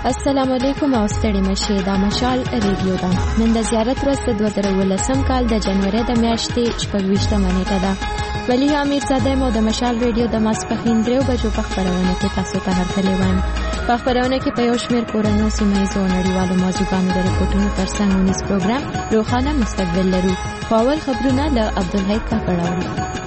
السلام علیکم او ستړي مشه دا مشال ریډیو دا نن د زیارت ورځ د 2018 کال د جنوري د میاشتې 28 نیټه ده ولی امیر صاحب مو د مشال ریډیو د ماسپخین درو بجو په خبرونه کې تاسو ته هرکلی وایم په خبرونه کې په یو شمېر کورنو سیمایي او نړیوالو موضوعاتو د رپورټونو ترڅنګ ونیس پروګرام روخانه مستقبل لرو اول خبرونه له عبدالحی کاکړاوي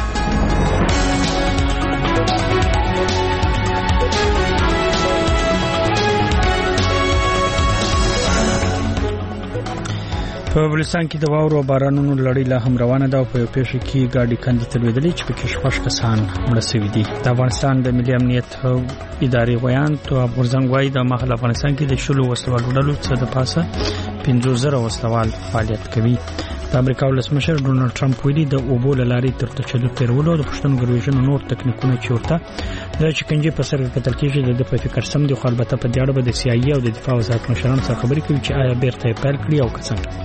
په بلوچستان کې د واورو بارانونو لړۍ لا هم روانه ده او په یو پیښه کې ګاډي کندې ته لوېدلې چې پکې شپږ کسان مړه شوي دي. د افغانستان د ملي امنیت ادارې ویان تواب غورځنګ وايي د مخال افغانستان کې د شلو وسلوالو ډلو څخه د پاسه 15,000 وسلوال فعالیت کوي. د امریکا ولسمشر ډونالد ټرمپ ویلي د اوبو لارې تر تشدد تیرولو د پښتون ګرویژن نور تکنیکونه چورته د چکنجي په سر کتل کېږي د په فکر سم دي خو البته په دې اړه به د سی آی ای او د دفاع وزارت مشرانو سره خبرې کوي چې آیا بیرته پیل کړي او که څنګه.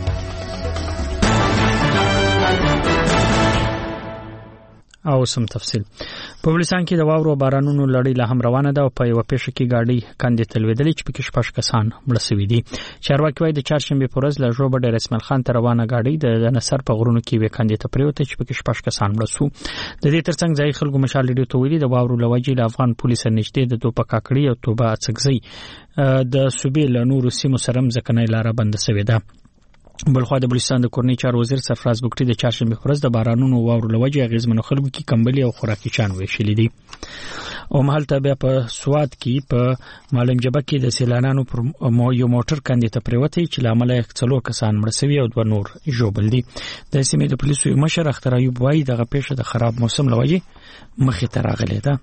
او سم تفصیل په بلوچستان کې د واورو بارانونو لړۍ لا هم روانه ده او په یو پیښه کې ګاډي کندې ته لوېدلې چې پکې شپږ کسان مړه شوي دي. چارواکي وايي د چهارشنبه په ورځ له ژوبډ رسمل خان ته روانه ګاډي د نصر په غرونو کې وې کندې ته پریوته چې پکې شپږ کسان مړه شو. د دې ترڅنګ ځای خلکو مشال ریډیو ته ویلي د واورو لوجې له افغان پولیسو نږدې د توپه کاکړي او توبه اڅکزي د صوبې له نورو سیمو سره ځکنۍ لار بند شوې ده. بلخوا د بلوچستان د کورنۍ چارو وزیر سرفراز بګټي د چهارشنبه په ورځ د بارانونو واورو لوجې اغیزمنو خلکو کې کمبلي او خوراکي چان ویشلې دي. او مهالته بیا په سواد کې په معلم جبه کې د سیلانانو پر یو موټر کندې ته پریوته چې لامل یې 4 کسان مړه شوي او 2 نور ژوبل دي. د سیمې د پولیسو مشر اختر ایوب وايي دغه پیښه د خراب موسم لوجې مخې ته راغلې ده.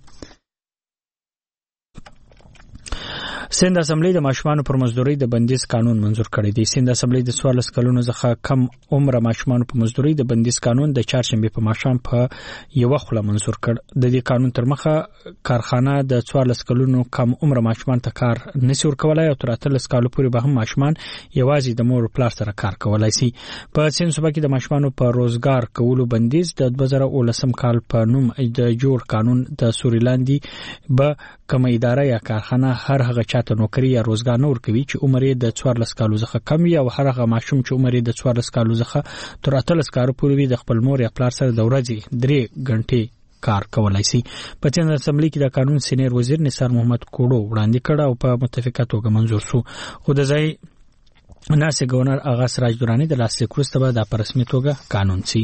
سند اسمبلی د ماشومان پر مزدوري د بندیز قانون منزور کړی دی. سند اسمبلی د 14 کلونو څخه کم عمر ماشومان پر مزدوري د بندیز قانون د چهارشنبه په ماښام په یو خله منزور کړ. د دې قانون تر مخه کارخانه د 14 کلونو کم عمر ماشومان ته کار نشي ورکولای او تر 13 کال پورې به هم ماشومان یوازې د مور پلار سره کار کولای شي. په سند صوبه کې د ماشومان په روزګار کولو بندیز د 2019 کال په نوم د جوړ قانون د سوریلاندي به کوم اداره یا کارخانه هر هغه چاته نوکری یا روزګار نه ورکوي چې عمر یې د 14 کالو څخه کم وي او هر هغه ماشوم چې عمر یې د 14 کالو څخه تر 13 کال پورې وي د خپل مور یا پلار سره د ورځې 3 غنټې کار کولای شي. په سند اسمبلی کې د قانون سینیر وزیر نثار محمد کوړو وړاندې کړ او په متفقه توګه منزور شو. خو د ځای ناسې گورنر آغا سراج درانی د لاسلیک وروسته به د رسمي توګه قانون شي.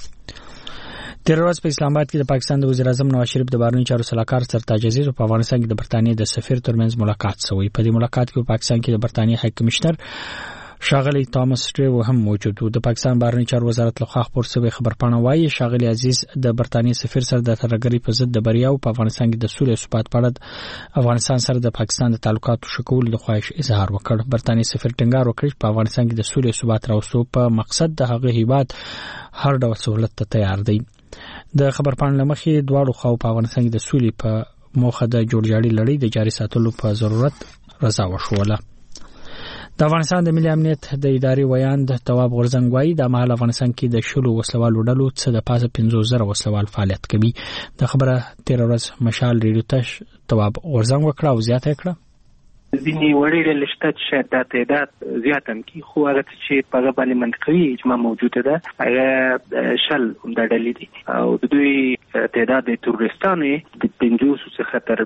تیر ورځ په اسلام آباد کې د پاکستان د وزیر اعظم نواز شریف د بهرنیو چارو سلاکار سرتاج عزیز په افغانستان کې د برتانیې د سفیر ترمنځ ملاقات شوی. په دې ملاقات کې په پاکستان کې د برتانیې های کمشنر شاغلی تامس سټریو هم موجود و. د پاکستان بهرنیو چارو وزارت لخوا خبر شوی خبرپاڼه وايي شاغلی عزیز د برتانیې سفیر سره د ترګری په ضد د بریا او په افغانستان کې د سولې او ثبات په اړه افغانستان سره د پاکستان د تعلقاتو شکول د خواهش اظهار وکړ. برتانیې سفیر ټینګار وکړ چې په افغانستان کې د سولې او ثبات راوستو په مقصد د هغه هیواد هر ډول سہولت ته تیار دی. د خبرپاڼې لمخې دواړو خواو په افغانستان کې د سولې په موخه د جوړجاړي لړۍ د جاري ساتلو په ضرورت رضا وشوله. د افغانستان د ملي امنیت د ادارې ویان د تواب غورځنګ وايي د مهال افغانستان کې د شلو وسلوالو ډلو څخه د پاسه 15,000 وسلوال فعالیت کوي. د خبره تیر ورځ مشال ریډیو ته تواب غورځنګ وکړه او زیاته کړه ځینې وړې ډلې شته چې د تعداد زیات هم کی خو هغه چې په هغه باندې منطقي اجماع موجوده ده هغه شل د ډلې دي او د دوی تعداد د تروریستانو د 500 څخه تر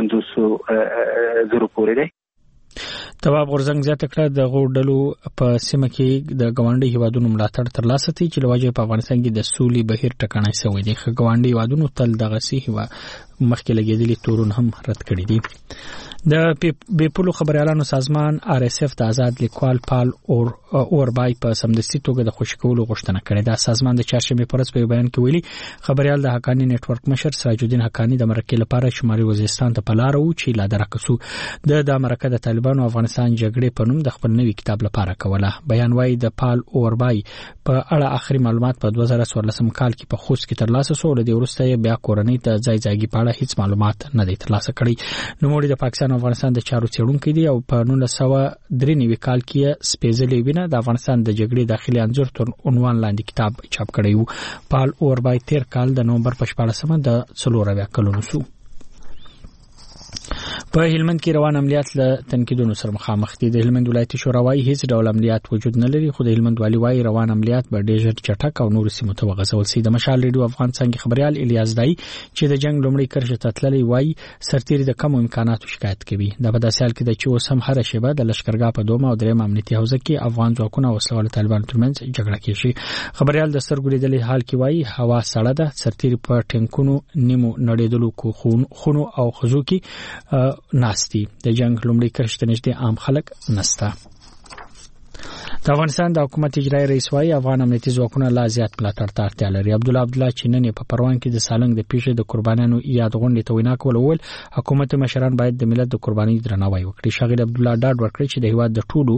500 پورې دی. تواب غورځنګ زیاته کړه د غوډلو په سیمه کې د ګاونډي هیوادونو ملاتړ ترلاسه کړي چې لوجه په افغانستان کې د سولې بهیر ټکنۍ شوی دی. ګاونډي هیوادونو تل دغه سي هوا مخکې لګیدلي تورون هم رد کړي دي. د بیپولو خبريالانو سازمان آر اس اف د آزاد لیکوال پال اوربای په سمدستي توګه د خوشی کولو غوښتنه کړې ده. سازمان د چهارشنبه په ورځ په بیان کې ویلي خبريال د حقانی نتورک مشر سراج الدین حقانی د مرکې لپاره شمالي وزیرستان ته پلار او چې لا درکسو د امریکا د طالبانو افغانستان جګړې په نوم د خپل نوي کتاب لپاره کوله. بیان وايي د پال اوربای په اړه اخري معلومات په 2014 کال کې په خوست کې ترلاسه شو. د ورسته بیا کورنۍ ته ځای په اړه هیڅ معلومات نه دي ترلاسه کړي. نو موږ د پاکستان افغانستان د چارو څېړونکو دی او په 1993 کال کې سپېڅلې وینه د افغانستان د جګړې داخلي انځور تر عنوان لاندې کتاب چاپ کړی وو. پال اوربای تیر کال د نومبر په 14 د 4 کلونو شو. په هلمند کې روان عملیات له تنقیدونو سره مخامخ دي. د هلمند ولایتي شورا وايي هیڅ ډول عملیات وجود نه لري، خو د هلمند والي وايي روان عملیات به ډېر چټک او نور سیمو ته وغځول شي. د مشال ریډیو افغان څنګه خبريال الیاس دای چې د جنگ لومړی کرښه ته تللی وايي سرتیري د کم امکاناتو شکایت کوي. دا په داسې حال کې د چې اوس هم هر شیبه د لشکرګاه په دومره او درېم امنیتي حوزه کې افغان ځواکونه او وسلوال طالبانو ترمنځ جګړه کیږي. خبريال د سترګو لیدلې حال کې وايي هوا سړه ده، سرتیري په ټینکونو نیمو نړیدلو خونو او خزو کې ناستي. د جنگ لومړی کرښه ته نږدې عام خلک نسته. د افغانستان د حکومت اجرایي رئیس وايي افغان امنیتي ځواکونه لا زیات ملاتړ ته اړتیا لري. عبدالله چې نن په پروان کې د سالنګ د پیښې د قربانیانو یاد غونډې ته وینا کول ول حکومت مشران باید د ملت د قربانۍ درناوی وکړي. شاغر عبدالله ډاډ ورکړي چې د هیواد د ټولو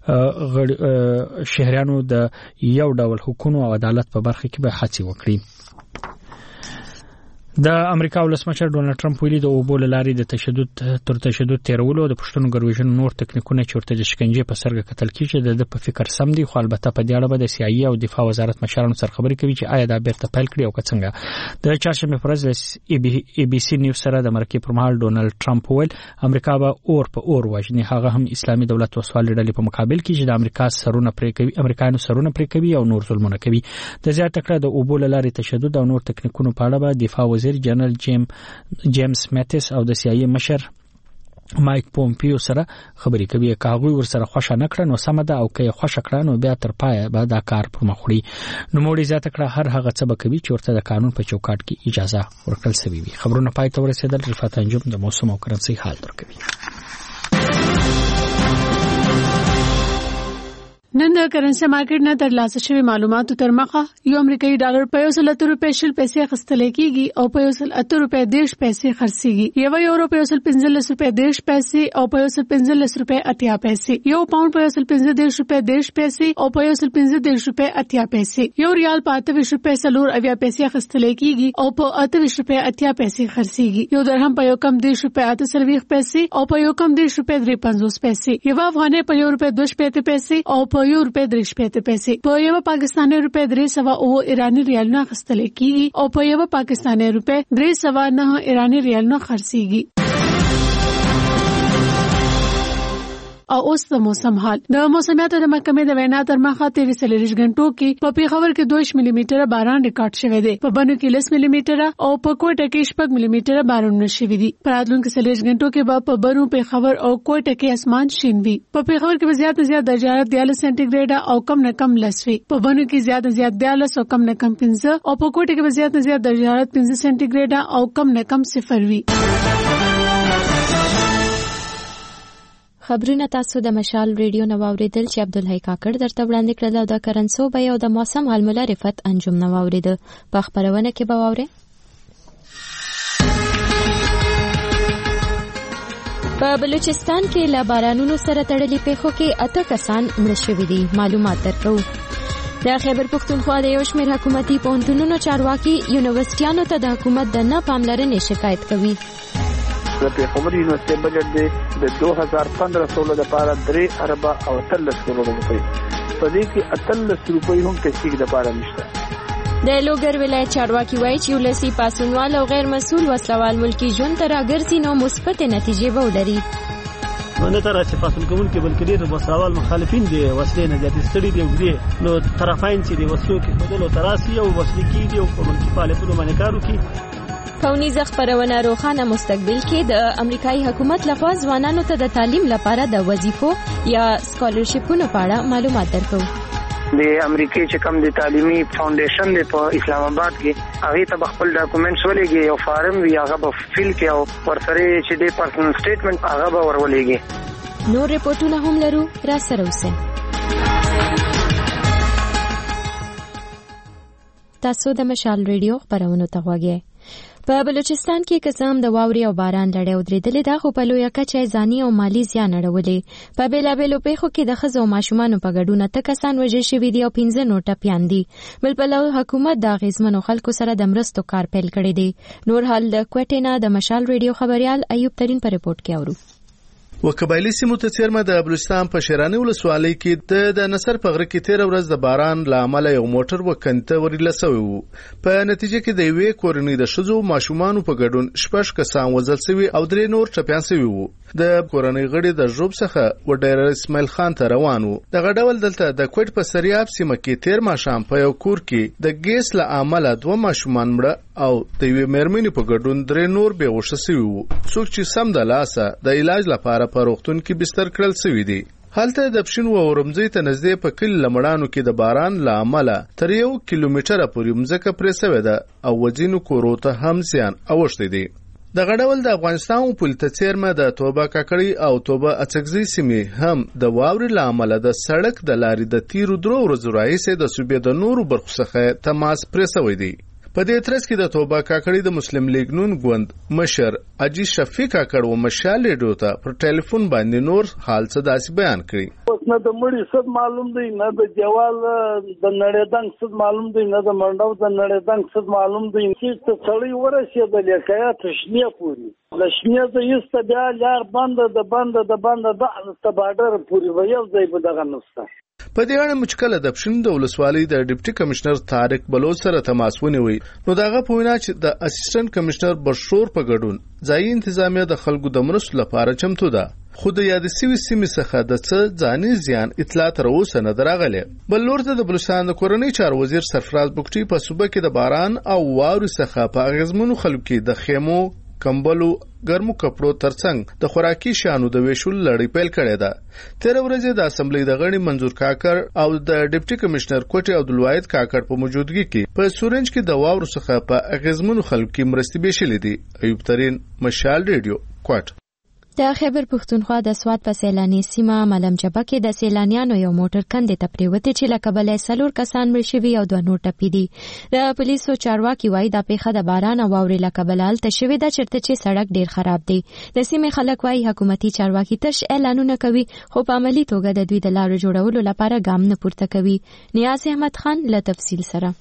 شهريانو د یو ډول حقوقو او عدالت په برخه کې به هڅه وکړي. د امریکا ولسمشر ډونالد ټرمپ ویلي د اوبو لارې د تشدد تیرولو د پښتون ګرویژن نور تکنیکونه چورته د شکنجې په سرګه قتل کیږي د په فکر سم دي، خو البته په دې اړه به د سیاسي او دفاع وزارت مشرانو سره خبرې کوي چې آیا دا بیرته پیل کړي او څنګه. د چهارشنبه پر ورځ ای بي سي نیوز سره د مرکې پر مهال ډونالد ټرمپ ویل امریکا به اور په اور وژني، هغه هم اسلامي دولت وسوال ډلې په مقابل کې چې د امریکا سرونه پرې کوي، امریکایانو سرونه پرې کوي او نور ظلمونه کوي. د زیاته کړه د اوبو لارې تشدد او نور تکنیکونو په اړه به دفاع وزیر جنرال جیمز میټس او د سیاسي مشر مایک پومپیو سره خبرې کوي. کاغوی ورسره خوښه نکړه نو سم ده او که خوښه کړه نو بیا تر پای به دا کار پر مخ وړي. نو موږ زیاته کړه هر هغه څه به کوي چې ورته د قانون په چوکاټ کې اجازه ورکړل شوی وي. خبرونه پای ته ورسېدل. رفعت انجم د موسم او کرنسي حال درکوي. نن د کرنسي مارکیټ نه ترلاسه شوی معلوماتو تر مخه یو امریکایي ډالر په 100 روپے شل پیسې اخیستل کېږي او په 180 روپے 10 پیسې خرڅيږي. یو یورو په 115 روپے 10 پیسې او په 115 روپے 80 پیسې. یو پاوند په 115 روپے 10 پیسې او په 115 روپے 80 پیسې. یو ریال په 28 روپے 40 پیسې اخیستل کېږي او په 28 روپے 80 پیسې خرڅيږي. یو درهم په 1 روپے 38 پیسې او په 1 روپے 53 پیسې. یو افغانۍ په 1 روپے 2 پیسې او په 1 روپے 3 پیسې. په یو پاکستاني روپے 309 ایرانی ریالونه اخیستل کېږي او په یو پاکستاني روپے 309 ایرانی ریالونه خرڅيږي. او اوس د موسم حال. د موسمیاتو د محکمې د وینا تر مخه 23 غنټو کې په پیښور کې 2 ملي میټر باران ریکارډ شوی دی، په بنو کې 10 ملي میټر او په کوټه کې 6 ملي میټر باران نشوي دي. په راتلونکي 30 غنټو کې به په بنو پیښور او کوټه کې اسمان شین وي. په پیښور کې زیات نه زیات درجه حرارت 40 سانتیګریډ او کم نه کم 10 وي. په بنو کې زیات نه زیات 42 او کم نه کم 15 او په کوټه کې زیات نه زیات درجه حرارت 15 سانتیګریډ او کم نه کم 0 وي. خبرونه تاسو د مشال ریډیو نو اوریدل چې عبدالحی کاکړ درته وړاندې کړل او د کرنسو به یو د موسم حال مولا رفعت انجم نو اوریدل. په خبرونه کې به وره په بلوچستان کې لا بارانونو سره تړلې پیښو کې 8 کسان مړ شوي دي. معلومات درکو. د خیبر پختونخوا د یو شمېر حکومتي پوهنتونونو چارواکي یونیورسيټانو ته د حکومت د نه پاملرنې شکایت کوي. د پیښور یونیورسيټي بجټ د 2015 لپاره 3 ارب او 13 کروڑ روپۍ، په دې کې 18 روپۍ هم تحقیق لپاره نشته. د لوګر ولایت چارواکي وایي چې ولسی پاسونوال او غیر مسؤل وسلوال ملکی ژوند تر اګرځي نو مثبت نتیجې به ولري. نه تر چې پاسون کوم کې بلکې د وسلوال مخالفین دي وسلې نه زیات ستړي دي نو طرفین چې د وسلو کې بدلو تراسي او وسلې کې دي او په ملکی فعالیتونو باندې کارو کې. فونیزه خبرونه روخانه مستقبل کې د امریکایي حکومت لخوا ځوانانو ته د تعلیم لپاره د وظیفو یا سکالرشپونو په اړه معلومات درکو. د امریکای چې کوم د تعلیمي فاونډیشن دی په اسلام آباد کې هغه ته خپل ډاکومېنټس ولېږي یو فارم وی هغه به فیل کې او ورسره چې د پرسنل سټیټمنټ هغه به ورولېږي. نور ریپورتونه هم لرو، را سره اوسئ. تاسو د مشال ریډیو خبرونه ته غواړئ. په بلوچستان کې قسم د واوري او باران لړۍ ودرېدلې ده، خو په لویه کچه ځاني او مالی زیان اړولې. په بیلابېلو پیښو کې د ښځو او ماشومانو په ګډون 8 کسان وژل شوي دي او 15 نور ټپیان دي. بل پلو حکومت د اغېزمنو خلکو سره د مرستو کار پیل کړی دی. نور حال د کوټې نه د مشال ریډیو خبريال ایوب ترين په ریپورت کې اورو. وقبایلی سیمو ته څیرمه د بلوچستان په شیراني ولسوالۍ کې د نصر په غره کې 13 ورځ د باران له امله یو موټر وکنته ورله شوی وو. په نتیجه کې د یوې کورنۍ د ښځو ماشومانو په ګډون 6 کسان وژل شوي او 3 نور ټپیان شوي وو. د کورنۍ غړي د ژوب څخه وډیر اسماعیل خان ته روان وو. دغه ډول دلته د کوټ په سریاب سیمه کې 13 ماشام په یو کور کې د ګیس له امله 2 ماشومان مړه او د یوې مېرمنې په ګډون 3 نور بېهوشه شوي وو. څوک چې سم د لاسه د علاج لپاره په روغتون کې بستر کړل شوي دي. هلته د پښین و اورمځي ته نږدې په کلي لمړانو کې د باران له امله تر 1 کیلومتره پورې مځکه پرې شوې ده او وځینو کورو ته هم زیان اوښتی دی. دغه ډول د افغانستان پولې ته څیرمه د توبه کاکړي او توبه اڅکزي سیمې هم د واورې له امله د سړک د لارې د تیرو 3 ورځو راهیسې د صوبې د نورو برخو څخه تماس پرې شوی دی. په دې ترڅ کې د توبه کاکړي د مسلم لیگ نون ګوند مشر اجي شفیق کاکړ و مشال ریډیو ته پر ټلیفون باندې نور حال څه داسې بیان کړی. اوس نه د مړي صد معلوم دی، نه د جوال د نړیدنګ صد معلوم دی، نه د منډو د نړیدنګ صد معلوم دی. چې ته سړی ورسېدل لکه تشنیه پوری لشنیه د یسته بیا لار بند د بارډر پوری و یو ځای په دغه نوسته. په دې اړه مشکله د پښین د ولسوالۍ د ډیپټي کمشنر طارق بلوچ سره تماس ونیوي. نو دغه په وینا چې د اسسټنټ کمشنر بشور په ګډون ځایي انتظامیه د خلکو د مرستو لپاره چمتو ده. خو د یاد سوي سیمې څخه د څه ځاني زیان اطلاع تر اوسه نه راغله. بل لور ته د بلوچستان د کورنۍ چارو وزیر سرفراز بوکټي په صوبه کې د باران او واورې څخه په اغیزمنو خلکو کې د خیمو کمبلو ګرمو کپړو ترڅنګ د خوراکي شانو د ویشول لړۍ پیل کړې ده. 13 ورځې د اسمبلی د غړي منظور کاکر او د ډیپټي کمشنر کوټي عبدالواحد کاکر په موجودګي کې په سورنج کې د واورو څخه په اغیزمنو خلکو کې مرستې بشلې دي. ایوب ترين، مشال ریډیو، کوټ. د خیبر پښتونخوا د سواد په سیلاني سیمه ملم جبه کې د سیلانیانو یو موټر کندې ته پریوتی چې له کبله 4 کسان مړ شوي او 2 نور ټپي دي. د پولیسو چارواکي وایي دا پیښه د باران او واورې له کبله هلته شوې ده چېرته چې سړک ډېر خراب دی. د سیمې خلک وایي حکومتي چارواکي تش اعلانونه کوي خو په عملي توګه د دوی د لارو جوړولو لپاره ګام نه پورته کوي. نیاز احمد خان له تفصیل سره.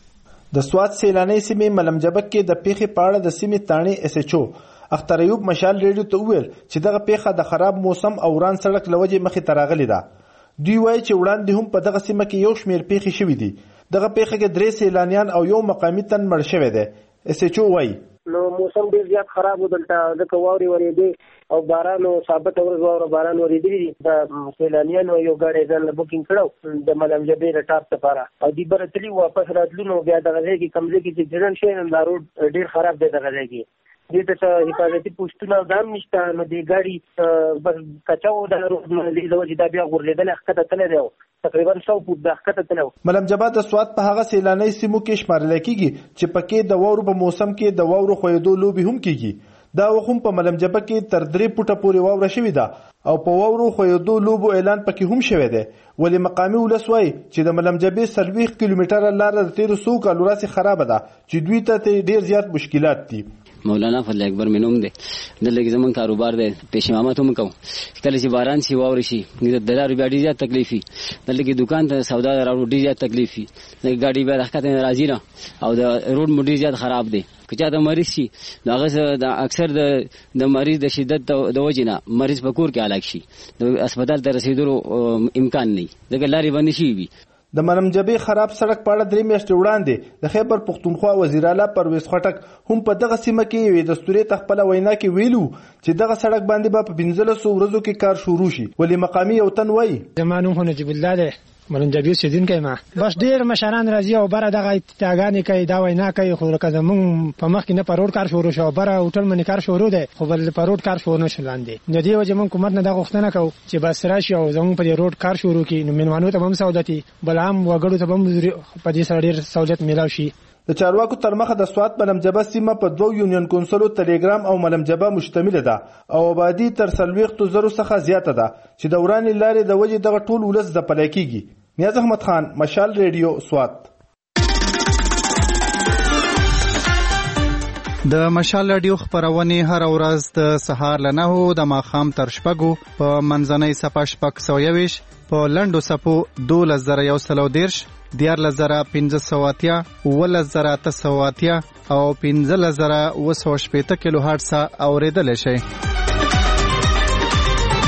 د سواد سیلاني سیمې ملم جبه کې د پیښې په اړه د سیمې تاڼي اس ایچ او اختر ایوب مشال ریډیو ته وویل چې دغه پیښه د خراب موسم او وران سړک لوجې مخې ته راغلې ده. دوی وایي چې وړاندې هم په دغه سیمه کې یو شمېر پیښې شوي دي. دغه پیښه کې 3 سیلانیان او 1 مقامي تن مړ شوی دی. اس ایچ او وایي نو موسم ډېر زیات خراب و دلته، ځکه واورې ورېدې او باران او ثابت ورځ واوره باران ورېدلی دي. د سیلانیانو یو ګاډی ځان له بوکینګ کړو د ملم جبې د ټاپ لپاره او دوی بره تلي واپس راتلو نو بیا دغه ځای کې کوم ځای کې چې اکسیډنټ شوی نو دا روډ ډېر خراب دی. دغه ځای کې دې ته حفاظتي پوسټونه هم نشته نو دې ګاډي بس کچاو د روډ نه دې د دا بیا غورځېدل ښکته تللی دی تقریبا 100 فوټ د ښکته تللی. ملم جبه د سواد په هغه سیلاني سیمو کې شمارل کېږي چې پکې د واورو په موسم کې د واورو خویدو لوبې هم کېږي. دا وخت په ملم جبه کې تر 3 فوټه پورې واوره شوې ده او په واورو خویدو لوبو اعلان پکې هم شوی دی. ولې مقامي ولس وایي چې د ملم جبې 40 کیلومتره لار د 1300 کالو راځي خراب ده چې دوی ته ډیر زیات مشکلات دي. مولانا فضل اکبر مینوم دی، دلته زمون کاروبار دی، پېښمامت هم کوم. کله چې باران شي واوري شي د لارې بیا ډېر زیات تکلیف وي. دلته کې دکان ته سودا راوړو ډېر زیات تکلیف وي. د ګاډي بیا راښکته راځي نه او د روډ مو ډېر زیات خراب دی. که چا د مریض شي نو هغه اکثر د مریض د شدت د وجې نه مریض په کور کې هلاک شي، د هسپتال ته رسېدلو امکان نه وي ځکه لارې بندې شوي وي. د ملم جبې خراب سړک په اړه 3 میاشتې وړاندې د خیبر پښتونخوا وزیر اعلی پرویز خټک هم په دغه سیمه کې یوې دستوري ته خپله وینا کې ویلو چې دغه سړک باندې به په 1500 ورځو کې کار شروع شي. ولې مقامي یو تن وایي زما نوم خو نجیب الله دی، ملم جبې اوسېدونکی ما. بس ډېر مشران راځي او بره دغه اتفاقانې کوي، دا وینا کوي. خو لکه زمونږ په مخکې نه په روډ کار شروع شو، بره هوټل منې کار شروع دی خو بل په روډ کار شروع نه شو لاندې. د دې وجې موږ حکومت نه دا غوښتنه کوو چې بس راشي او زمونږ په دې روډ کار شروع کړي نو مېلمانو ته به هم سہولت وي، بل عام وګړو ته به هم په دې سره ډېر سہولت میلاو شي. د چارواکو تر مخه د سواد ملم جبه سیمه په 2 یونین کونسلو ټلیګرام او ملم جبه مشتمل ده او آبادی تر 40,000 څخه زیاته ده چې د ورانې لارې د وجې دغه ټول ولس ځپلی کېږي. نیاز احمد خان، مشال ریډیو، سواد. د مشال رادیو خبرونه هر ورځ د سهار له 9 د ماښام تر 6 په منځنۍ صفه 620 په لنډو صفو 2130 14580 11880 او 15080 کیلو هرتز اوریدل شي.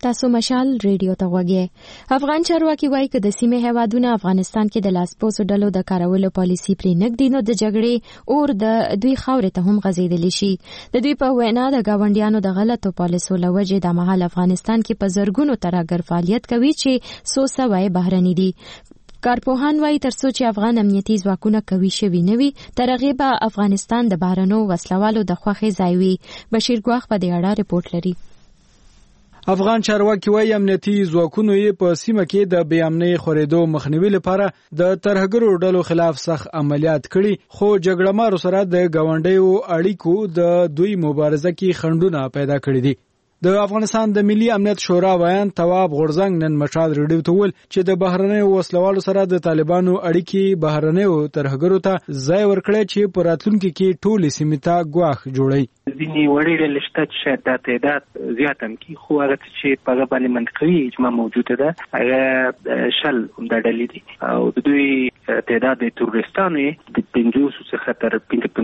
تاسو مشال ریډیو ته غوږی. افغان چارواکي وایي چې د سیمې هیوادونه افغانستان کې د لاسپوڅو ډلو د کارولو پالیسي پرې نږدې نو د جګړې اور د دوی خاورې ته هم غځېدلی شي. د دوی په وینا د ګاونډیانو د غلطو پالیسو له وجې د مهال افغانستان کې په زرګونو ترهګر فعالیت کوي چې څو سوه بهرني دي. کارپوهان وایي ترڅو چې افغان امنیتي ځواکونه قوي شوي نه وي تر هغې به افغانستان د بهرنو وسلوالو د خوښې ځای وي. بشیر ګواخ په دې اړه رپورټ لري. افغان چارواکي وايي امنیتي ځواکونو یې په سیمه کې د بې امنۍ خورېدو مخنیوي لپاره د ترهګرو ډلو خلاف سخت عملیات کړي، خو جګړه مارو سره د ګاونډیو اړیکو د دوی مبارزه کې خنډونه پیدا کړي دي. د افغانستان د ملي امنیت شورا ویان تواب غورزنګ نن مشال ریډیو ته ویل چې د بهرنیو وسلوالو سره د طالبانو اړیکې بهرنیو ترهګرو ته ځای ورکړي چې په راتلونکي کې ټولې سیمې ته ګواښ جوړي. ځینې وړې ډلې شته چې شاید دا تعداد زیات هم کړي، خو هغه چې په هغه باندې منطقي اجماع موجوده ده هغه شل همدا ډلې دي او د دوی تعداد د تروریستانو د 500 څخه تر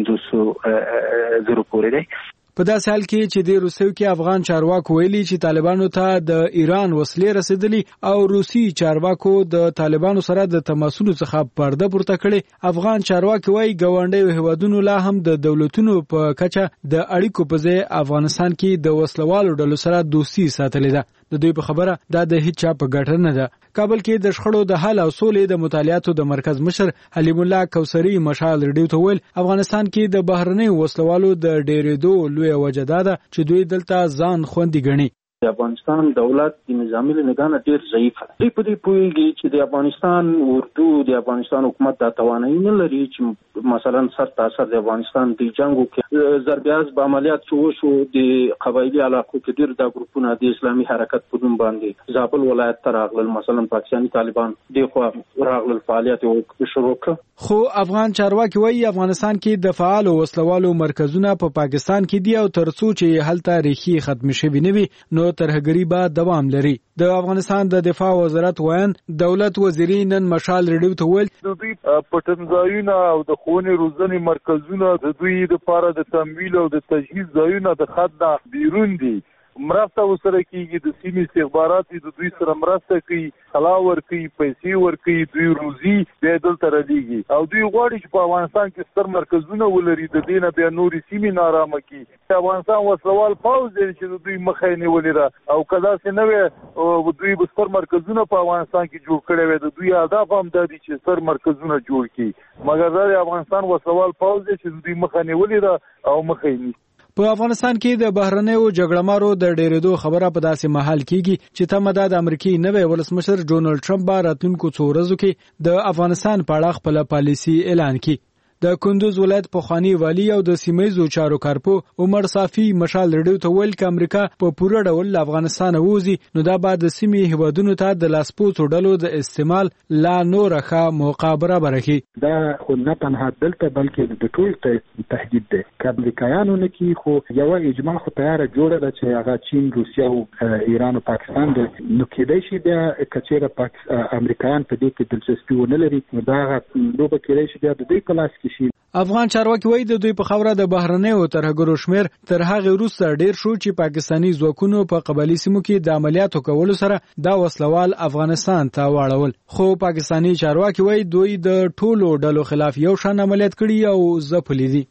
500 زرو پورې دی. په داسې حال کې چې د روسیې کې افغان چارواکو ویلي چې طالبانو ته د ایران وسلې رسیدلي او روسي چارواکو د طالبانو سره د تماسونو څخه پرده پورته کړي. افغان چارواکي وايي ګاونډیو هیوادونو لا هم د دولتونو په کچه د اړیکو په ځای افغانستان کې د وسلوالو ډلو سره دوستي ساتلې ده. د دوی په خبره دا د هیڅ چا په ګټه نه ده. کابل کې د شخړو د حل او سولې د مطالعاتو د مرکز مشر حلیم الله کوثری مشال ریډیو ته ویل افغانستان کې د بهرنۍ وسلوالو د ډېرېدو لوی وجه ده چې دوی دلته ځان خوندي ګڼي. د افغانستان دولت د نظامی لګانه ډیر ضعیف دی. په دې پوهیږي چې د افغانستان اردو د افغانستان حکومت د توانایي نه لري چې مثلا سر تاسو د افغانستان د جنگو کې ضربیاز په عملیات شو د قبایلی علاقو کې ډیر د ګروپونو د اسلامي حرکت په نوم باندې زابل ولایت ته راغلل، مثلا پاکستاني طالبان د خو راغلل فعالیت شروع کړ. خو افغان چارواکي وایي افغانستان کې د فعال وسلوالو مرکزونه په پاکستان کې دي او ترڅو چې هلته ریښې ختم شوي نه وي نو ترهګري به دوام لري. د افغانستان د دفاع وزارت ویان دولت وزیری نن مشال ریډیو ته ویل د دوی پټنځایونه او د ښوونې روزنې مرکزونه د دوی لپاره د تمویل او د تجهیز ځایونه د خط نه بیرون دي. مرسته وسره کیږي، د سیمې استخبارات د دوی سره مرسته کوي، خلا ورکوي، پیسې ورکوي، دوی روزي به دلته راځي او دوی غواړي چې په افغانستان کې ستر مرکزونه ولري، د دې نه بیا نورې سیمې نارامه کړي. افغانستان وسلوال پوځ دی چې د دوی مخه یې نیولې ده او که داسې نه وي دوی به ستر مرکزونه په افغانستان کې جوړ کړي وي. د دوی اهداف هم دا دي چې ستر مرکزونه جوړ کړي، مګر دا د افغانستان وسلوال پوځ دی چې د دوی مخه نیولې ده او مخه یې نیسي. په افغانستان کې د بهرنیو جګړهمارو د ډېرېدو خبره په داسې محل کېږي چې تمه ده د امریکای نوی ولسمشر ډونالد ټرمپ به راتلونکو څو ورځو کې د افغانستان په اړه خپله پالیسي اعلان کړي. د کندوز ولایت پخوانی والی او د سیمایي چارو کارپو عمر صافي مشال ریډیو ته ویل چې امریکا په پوره ډول افغانستان ووزي نو دا بعد د سیمې هیوادونو ته د لاسپوڅو ډلو د استعمال لا نور ښه موقع برابر کړي. دا خو نه تنها دلته بلکې د ټول تهدید دی. که امریکایانو نه کی خو یو اجماع خو تیار جوړه ده چې هغه چین، روسیه او ایران او پاکستان دی، نو کېدای شي بیا کچېره امریکایان په دې کې دلچسپي ونه لري دا لوبه کېدای شي بیا د دوی په لاس کې. افغان چارواکي وایي د دوی په خبره د بهرنیو ترهګرو شمیر تر هغه وروسته ډیر شو چې پاکستانی ځواکونو په قبایلی سیمو کې د عملیاتو کولو سره دا وسلوال افغانستان ته واړول. خو پاکستانی چارواکي وایي دوی د ټولو ډلو خلاف یو شان عملیات کړي او ځپلي دي.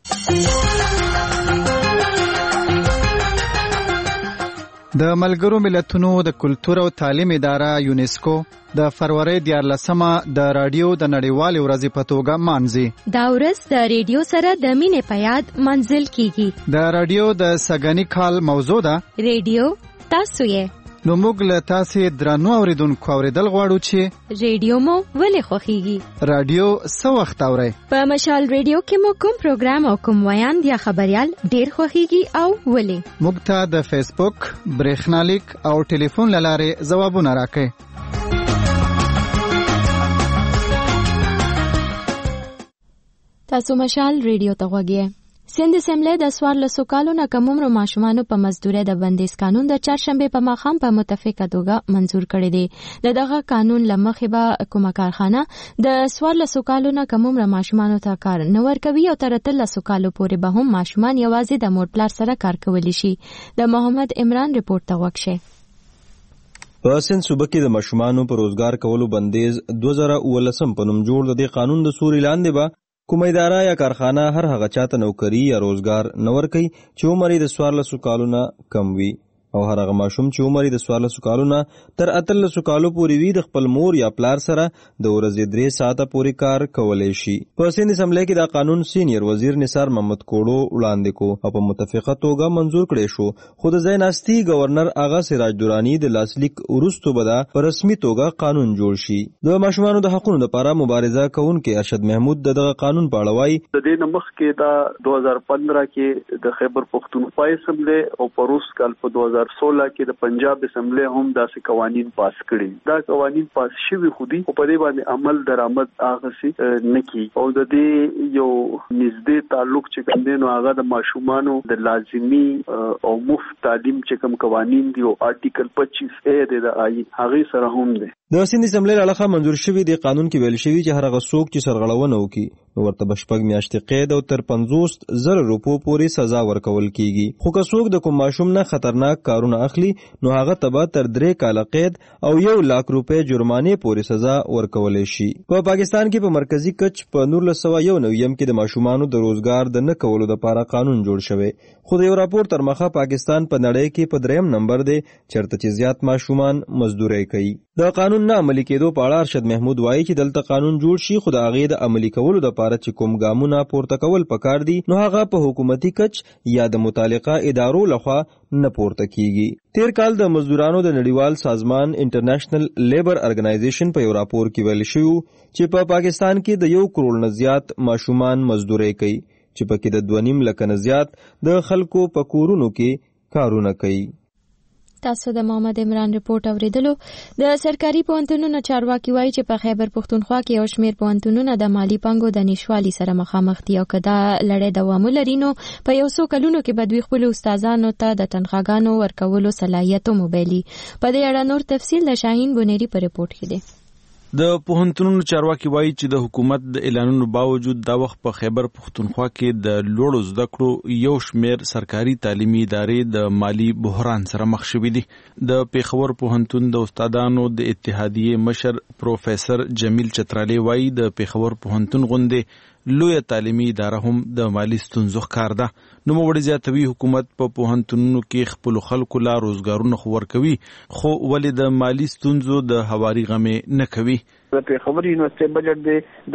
د ملګرو ملتونو د کلتور او تعلیم اداره یونسکو د فروری 14 د رادیو د نړیوالې ورځې په توګه مانځي. دا ورځ د ریډیو سره د مینې په یاد منځل کیږي. د رادیو د سګنی کال موضوع ده ریډیو تاسو یې. نو موږ له تاسې درنو اوریدونکو اوریدل غواړو چې ریډیو مو ولې خوښیږي؟ رادیو څه وخت اورئ؟ په مشال ریډیو کې مو کوم پروګرام او کوم ویاند یا خبريال ډیر خوښیږي او ولې؟ موږ ته د فیسبوک، برېښنالیک او ټلیفون له لارې ځوابونه راکړئ. تاسو مشال ریډیو ته غوږی. سند اسمبلی د 14 کالو نه کم عمر ماشومانو په مزدورۍ د بندیز قانون د چهارشنبه په ماښام په متفقه توګه منزور کړی دی. دغه قانون لمخې به کومه کارخانه د 14 کالو نه کم عمر ماشومانو ته کار نه ورکوي او تر 13 کالو پورې به هم ماشومان یوازې د مور پلار سره کار کولی شي. د محمد عمران رپورټ ته وکشه. په سند صوبه کې د ماشومانو په روزګار کولو بندیز 2019 په نوم جوړ د دې قانون د سوري لاندې به کومه اداره یا کارخانه هر هغه چاته نوکری یا روزګار نه ورکوي چې عمر یې د 14 کالونو کم وي او هر هغه ماشوم چې عمر یې د 14 کالونو تر 18 کالو پورې وي د خپل مور یا پلار سره د ورځې 3 ساعته پورې کار کولی شي. په سند اسمبلی کې دا قانون سینیر وزیر نثار محمد کوړو وړاندې کو او په متفقه توګه منظور کړی شو، خو د ځای ناستي گورنر آغا سراج درانی د لاسلیک وروسته به دا په رسمي توګه قانون جوړ شي. د ماشومانو د حقوقو لپاره مبارزه کوونکي ارشد محمود دغه قانون په اړه وایي د دې نمخ کې دا 2015 کې د خیبر پختونخوا اسمبلی او پروس کال په 2016 کې د پنجاب اسمبلی هم داسې قوانین پاس کړي. دا قوانین پاس شوي خو دي په دې باندې عمل درآمد اغسي نه کی او د دې یو نږدې تعلق چې کوم دی نو هغه د ماشومانو د لازمی او مفت تعلیم چې کوم قوانین دی او آرټیکل 25A د آئین هغه سره هم دی. د سند اسمبلی لخوا منظور شوی دی قانون کې ویل شوی چې هر هغه څوک چې سرغړونه وکړي ورته بشپږ میاشتې قید او تر 50,000 روپو پورې سزا ورکول کیږي. خو که څوک د کوم ماشوم نه خطرناک کارونه اخلي نو هغه ته تر 3 کاله قید او 1 لک روپۍ جرمانه پورې سزا ورکول شي. په پاکستان کې په مرکزی کچ په 1991 کې د ماشومانو د روزګار د نه کولو لپاره قانون جوړ شوی، خو د یو راپور تر مخه پاکستان په نړۍ کې په 3م نمبر دی چرته چې زیات ماشومان مزدوري کوي. د قانون نه عملي کېدو په اړه ارشد محمود وایي چې دلته قانون جوړ شي خو د هغې د عملي کولو لپاره چې کوم ګامونه پورته کول پکار دي نو هغه په حکومتي کچ یا د متعلقه ادارو لخوا نه پورته کیږي. تیر کال د مزدورانو د نړیوال سازمان انټرنیشنل لیبر ارګنایزیشن په یو راپور کې ویل شوی چې په پاکستان کې د 1 کروڑ نه زیات ماشومان مزدوري کوي چې پکې د 2.5 لک نه زیات د خلکو په کورونو کې کارونه کوي. تاسو د محمد عمران رپورټ اوریدلو. د سرکاري پوهنتونونو چارواکي وایي چې په خیبر پختونخوا کې یو شمېر پوهنتونونه د مالی پانګو د نشوالي سره مخامخ دي او که دا لړۍ دوام ولري نو په یو څو کلونو کې به دوی خپلو استادانو ته د تنخواګانو ورکولو صلاحیت وموبایلي. په دې اړه نور تفصیل د شاهین بونیری په رپورټ کې دی. د پوهنتونونو چارواکي وایي چې د حکومت د اعلانونو باوجود دا وخت په خیبر پختونخوا کې د لوړو زده کړو یو شمېر سرکاري تعلیمي ادارې د مالی بحران سره مخ شوي دي. د پیښور پوهنتون د استادانو د اتحادیې مشر پروفیسر جمیل چترالی وایي د پیښور پوهنتون غوندې لویه تعلیمي اداره هم د مالی ستونزو ښکار ده. نوموړي زیاتوي حکومت په پوهنتونونو کې خپل خلکو لا روزګارونه خو ورکوي خو ولې د مالی ستونزو د هواري غمې نه کوي. د پیښور یونیورسيټي بجټ دی د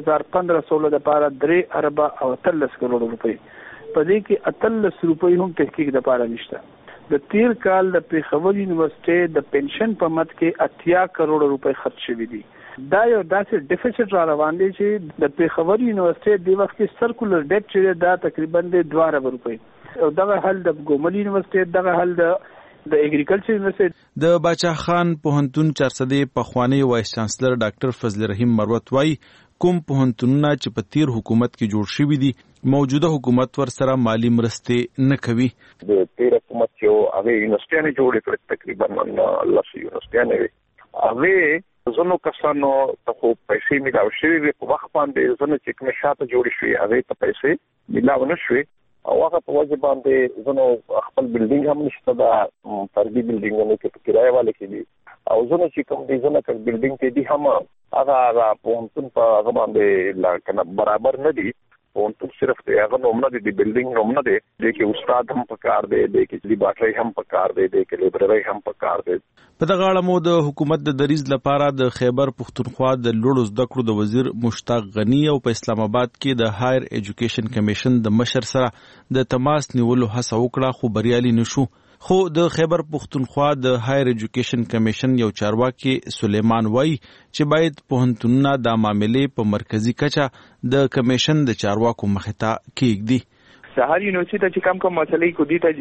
2015-16 لپاره 3 ارب او 13 کروڑ روپۍ، په دې کې 13 روپۍ هم تحقیق لپاره نشته. د تیر کال د پیښور یونیورسيټي د پنشن په مد کې 80 کروڑ روپۍ خرج شوي دي. دا یو داسې ډیفیسټ را روان دی چې د پیښور یونیورسيټي د وخت کې سرکولر ډیټ چې دا تقریبا 2 ارب روپۍ او دغه حل د ګومل یونیورسيټي دغه حل د اګریکلچر یونیورسيټي. د باچا خان پوهنتون چارسدې پخوانی وایس چانسلر ډاکټر فضل رحیم مروت وایي کوم پوهنتونونه چې په تیر حکومت کې جوړ شوي دي موجوده حکومت ور سره مالی مرستې نه کوي. د تیر حکومت یو هغه یونیورسيټي جوړې کړې تقریبا 10 یونیورسيټي هغه زنو کسانو ته پیسې ملاو شوې په وخت باندې زنو چې کوم شاته جوړې شوې هغه ته پیسې ملاو نه شوې او هغه په وجه باندې زنو خپل بلډینګ هم نشته دا فردي بلډینګونه کې په کرایه والے کې دي او زنو چې کوم دي زنو چې بلډینګ ته دي هم هغه پونتون په هغه باندې لا کنه برابر نه دي. پونتون صرف هغه نومونه دي بلډینګ نومونه دي چې استاد هم پکار دی د کې لیبارټري هم پکار دی د کې لیبرری هم پکار دی. په دغه اړه مو د حکومت د دریز لپاره د خیبر پختونخوا د لوړو زده کړو د وزیر مشتاق غنی او په اسلام آباد کې د هایر ایجوکیشن کمیشن د مشر سره د تماس نیولو هڅه وکړه خو بریالي نشو. خو د خیبر پختونخوا د هایر ایجوکیشن کمیشن یو چارواکي سلیمان وای چې باید پوهنتونونه د معاملې په مرکزی کچه د کمیشن د چارواکو مخې ته کېږدي. هر یونیورسيټي چې کوم مسلې کو دي ته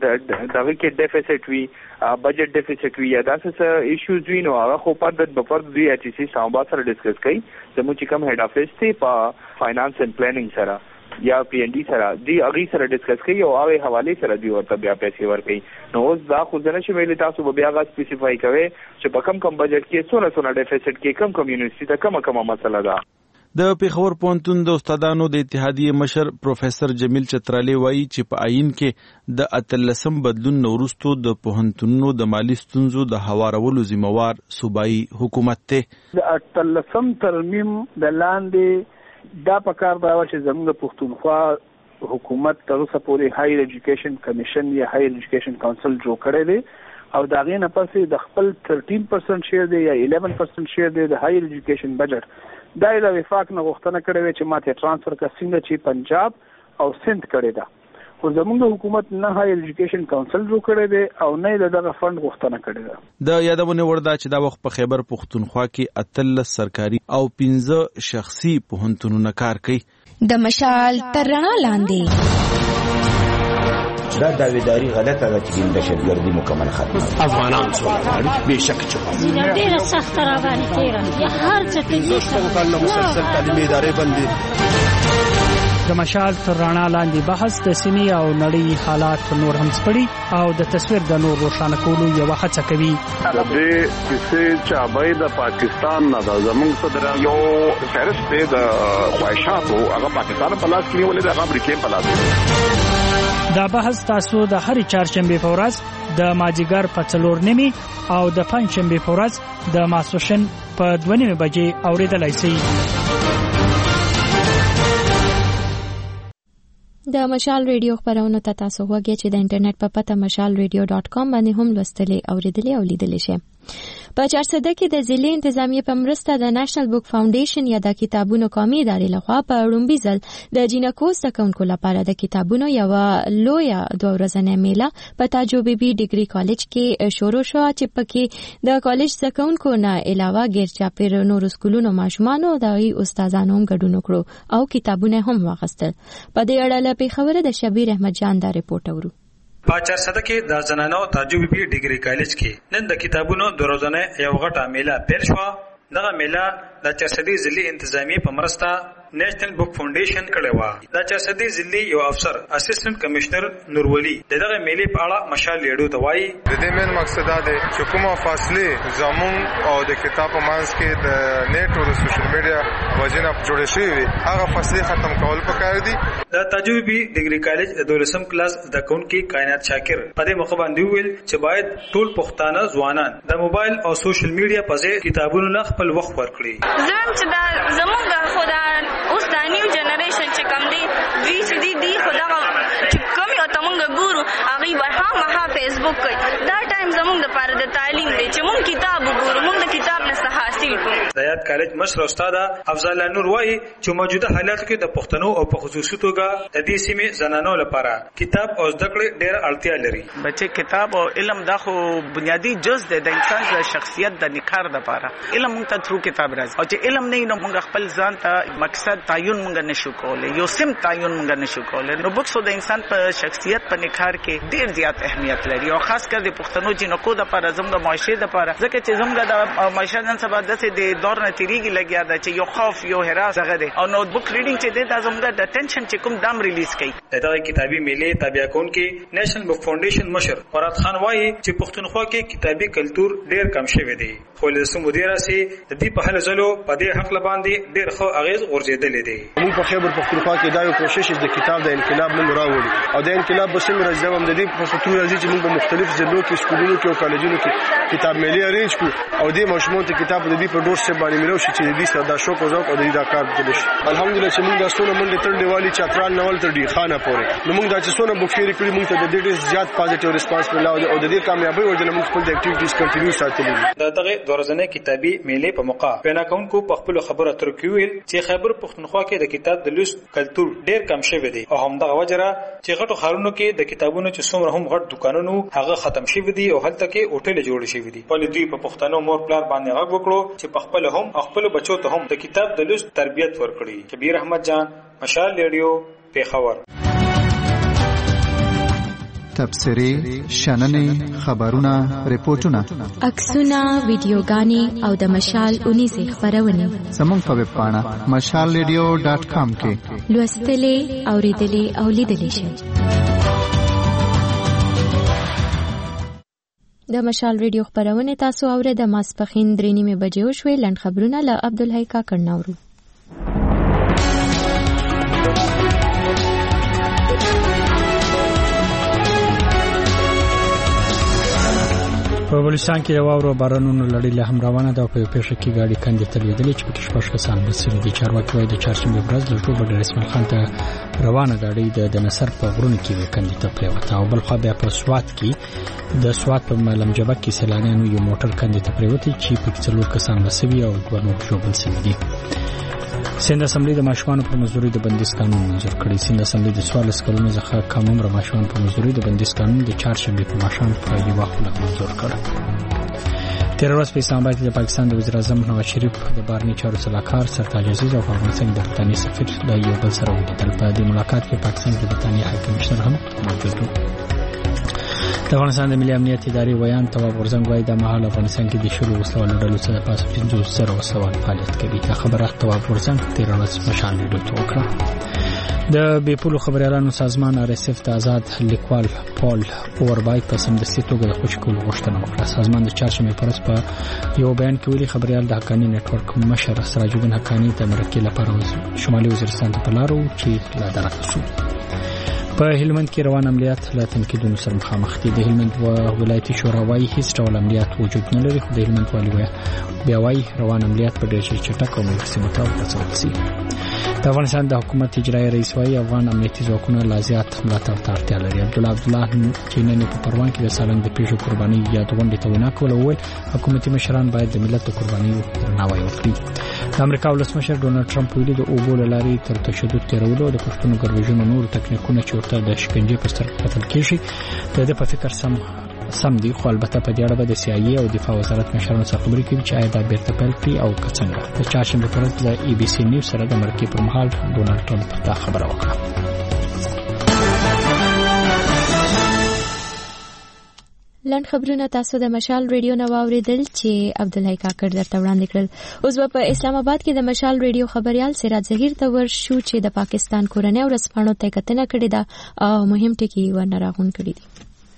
دغه کې ډیفیسټ وی بجټ ډیفیسټ وی یا داسې ایشوز وی نو هغه خو په د دی ایچ سی سامبا سره ډیسکس کړي زموږ چې کوم هډ افیس ته په فاینانس اینڈ پلانینګ سره یا پی ان ډي سره دی اغي سره ډیسکس کړي او هغه حواله سره دی ورته بیا پیسې ورکړي. نو اوس دا خو ځنه چې ویل تاسو بیا غا سپیسیفای کوي چې په کم بجټ کې څونه ډیفیسټ کې کم یونیورسيټي کومه مسله ده. د پیښور پوهنتون د استادانو د اتحادیې مشر پروفیسور جمیل چترالی وایي چې په آئین کې د 18 بدلون وروسته د پوهنتونونو د مالی ستونزو د هوارولو ذمہوار صوبایي حکومت ته د 18 ترمیم د لاندې دا پکار دا چې زموږ پښتونخوا حکومت تر اوسه پورې هایر ایجوکیشن کمیشن یا هایر ایجوکیشن کونسل جوړ کړی دی او دا غي نه پسې د خپل 13% شیر دی یا 11% شیر دی د هایر ایجوکیشن بجټ دا د وفاق نه غوښتنه کړې چې ماته ترانسفر کسینګ چې پنجاب او سند کړی دا خو زموږ حکومت نه هایر ایجوکیشن کونسل جوړ کړی دی او نه دغه فند غوښتنه کړې ده د یادونه وردا چې دا وخت په خیبر پښتونخوا کې 18 سرکاري او 15 شخصي پوهنتونونه کار کوي د مشال تر رڼا لاندې دا داویداری غلطه ده چې د شتګردي مکمل ختمه افغانان سوال به شک چې ډیره سخت را باندې تیرا یا هر څه ته دوستو کله مسلسل تعلیمي ادارې باندې د مشال تر رڼا لاندې بحث د سیمې او نړۍ حالات نور هم سپړي او د تصویر د نور روښانه کولو یو هڅه کوي د دې کیسې چې ابای د پاکستان نه د زموږ صدر یو فهرست د خواهشاتو هغه پاکستان په لاس کې ولې د امریکا په لاس دا بحث تاسو د هر چهارشنبه په ورځ د ماجیګر په 4:30 او د پنځشنبه په ورځ د ماسوشن په 2:30 بجې اوریدلای شئ. د مشال ریډیو خبرونه تاسو وګورئ چې د انټرنیټ په پته mashalradio.com باندې هم لوستلې او لیدلې او لیدلې شئ. په 400 کې د ضلع انتظامیه په مرسته د نېشنل بوک فاونډیشن یا د کتابونو قومي ادارې لخوا په وړاندې ځل د جینکو زدهکوونکو لپاره د کتابونو یو لویه 2 ورځنۍ میله په تاجو بیبي ډیګري کالج کې شروع شو چې پکې د کالج زدهکوونکو نه علاوه غیر چاپیر نور سکولونو ماشومانو د استادانو ګډون وکړو او کتابونه هم واغستل. په دې اړه له پیښور د شبیر احمد جان دا رپورټ اورو. په 400 کې د زنانو تاجو بیبي ډیګري کالج کې نن د کتابونو د ورځنۍ یو غټه میله پیل شوه. دغه میله د 400 ضلع انتظامیه په مرسته نېشنل بوک فاونډیشن کړی و. د 400 ضلع یو افسر اسسټنټ کمشنر نورولي دغه میلې په اړه مشال لیډو ته وایي د دې مین مقصد دا دی چې کومه فاصله زمون او د کتاب په منځ کې د نیټ او سوشل میډیا وجنه جوړې شوې هغه فاصله ختم کول پکار دي. د تجربي ډیګري کالج د 12م کلاس د کونکي کائنات شاکر په دې موخه باندې ویل چې باید ټول پښتانه ځوانان د موبایل او سوشل میډیا په ځای کتابونو نه خپل وخت ورکړي. زم چې دا زموږ خدا اوس د نیو جنریشن چې کم دی دوی چې دی خدا چې کوم یو تمنګ ګورو هغه به هم فیسبوک کوي. دا ټایم زموږ د پاره د تعلیم دی چې موږ کتاب وګورو موږ د کتاب نه څه حاصل کوو. د یاد کالج مشر استاد افضل نور وایي چې موجوده حالات کې د پښتنو او په خصوصي توګه د دې سیمې زنانو لپاره کتاب او زده کړې ډېر اړتیا لري. بچي کتاب او علم دا خو بنیادی جز دی د انسان د شخصیت د نکار لپاره. علم موږ ته تھرو کتاب راځي او چې علم نه نو موږ خپل ځان ته مقصد تعین موږ نشو کولای یو سم تعین موږ نشو کولای. نو بوکس د انسان په شخصیت په نکار کې ډېر زیات اهمیت لري او خاص کر د پښتنو جنکو د لپاره زموږ معاشره لپاره ځکه چې زموږ د معاشره نن سبا د دور نه تیریږي لګیا دا چې یو خوف یو هراس هغه دی او نوٹ بک ریډینګ چې د زموږ د ټینشن چې کوم دام ریلیز کړي. دغه کتابي میلې تابع کونکي نېشنل بوک فاونډیشن مشر فرات خان وایي چې پښتونخوا کې کتابي کلچر ډېر کم شوی دی خو له سمودي راسي د دې په حل زلو په دې حق لباندې ډېر ښه اغیز ورزيدلې دی. موږ په خیبر پښتونخوا کې دا یو کوشش د کتاب د انقلاب نوم راوړي او د انقلاب به څنګه راځي د دې په فطور راځي چې موږ په مختلف ځایونو کې سکولونو کې او کالجونو کې کتاب میلې ارینج کړو او د ماشومان ته کتاب د دې په ډور سره باندې ملو شي چې د دې سره د شوق او ذوق او د دې کار دي. الحمدلله چې موږ د څونه منډه تر دیوالي چترال نوول تر دی خانه پورې نو موږ د څونه بوکفيري کړی موږ ته د ډېر زیات پازیټیو ریسپانس ملاو او د دې کامیابی ورته موږ خپل د اکټیویټیز کنټینیو ساتلې. دغه ورځنۍ کتابي میلې په موقع وینا کوونکو په خپل خبره تر کېویل چې خیبر پښتونخوا کې د کتاب د لوست کلچر ډېر کم شوی دی او همدغه وجره چې غټو خارونو کې د کتابونو چې څومره هم غټ دکانونو هغه ختم شوی دي او هلته کې هوټل جوړ شوی دي. په دوی په پښتنو مور پلار باندې غږ وکړو چې په خپل هم خپل بچو ته هم د کتاب د لوست تربیت ورکړي. شبیر احمد جان مشال ریډیو پیښور. تبصرې شننې خبرونه ریپورتونه عکسونه ویډیوګانې او د مشال 19 خبرونه زموږ په ویب پاڼه mashalradio.com کې لوستلې اوریدلې او لیدلې شئ. د مشال ریډیو خبرونه تاسو اورئ د ماسپخین 3:30 بجې وشوي. لند خبرونه له عبدالحی کاکړ ناورو. په بلوچستان کې د واورو بارانونو لړۍ له هم روانه ده او په پیښه کې ګاډي کندې ته لوېدلې چې پکې شپږ کسان مړه شوي دي. چارواکي وایي د چهارشنبې ورځ له ټوبه ډېر اسماعیل خان ته روانه ګاډۍ د نصر په غرونو کې کندې ته پرېوته او بل خوا بیا په سوات کې د سوات په ملم جبک کې سیلانیانو یو موټر کندې ته پرېوتی چې پکې 4 کسان مړه شوي او 2 نور ژوبل شوي دي. سند اسمبلی د ماشومانو پر مزدوري د بندیز قانون منظور کړی. سند اسمبلی د 14 کلونو څخه کم عمر ماشومان پر مزدوري د بندیز قانون د چهارشنبې په ماښام په یوه خوله منظور کړ. تیر ورځ په اسلام آباد کې د پاکستان د وزیر اعظم نواز شریف د بهرني چارو سلاکار سرتاج عزیز او افغانستان د برتانیې سفیر د یو بل سره ولیدل. په دې ملاقات کې پاکستان د برتانیې حکم کمشنر هم موجود و. د افغانستان د ملي امنیت ادارې ویان تواب غورځنګ وایي د مهال افغانستان کې د شلو وسلوالو ډلو څخه پاس 50,000 وسوال فعالیت کوي. دا خبره تواب غورځنګ تیر ورځ مشال ریډیو ته وکړه. د بیپولو خبريالانو سازمان RSF د آزاد لیکوال پال اوربای په سمدستي توګه د خوشی کولو غوښتنه وکړه. سازمان د چهارشنبې په ورځ په یو بیان کې ویلي خبريال د حقانی نتورک مشر سراج الدین حقانی د مرکې لپاره شمالي وزیرستان ته پلارو چې لا درته شو. په هلمند کې روان عملیات له تنقیدونو سره مخامخ دي. د هلمند ولایتي شورا وايي هیڅ ډول عملیات وجود نه لري، خو د هلمند والي بیا وايي روان عملیات په ډېر چټک او ملکسي مطابق ترسره شي. د افغانستان د حکومت اجرایي رئیس وايي افغان امنیتي ځواکونه لا زیات ملاتړ ته اړتیا لري. عبدالله چې نن په پروان کې د سالنګ د پیښو قرباني یاد غونډې ته وینا کوله وویل حکومتي مشران باید د ملت د قربانیو درناوی وکړي. د امریکا ولسمشر ډونالد ټرمپ ویلي د اوبو له لارې تر تشدد تېرولو د پښتون ګرویژنو نور تکنیکونه چې ورته د شکنجې په سترګه کتل کېږي د په فکر سم دي، خو البته په دې اړه به د CIA او دفاع وزارت مشرانو څخه خبرې کوي چې آیا دا بیرته پیل کړي او که څنګه. د چهارشنبې په ورځ د ABC نیوز سره د مرکې پر مهال ډونالد ټرمپ دا خبره وکړه. لنډ خبرونه تاسو د مشال ریډیو نو اوریدل چې عبدالله کاکړ درته وړاندې کړل. اوس په اسلام آباد کې د مشال ریډیو خبريال سراج ظهیر ته ورشو چې د پاکستان کورنۍ ورځپاڼو ته کتنه کړې ده او مهم ټکي ورنه راغون کړي دي.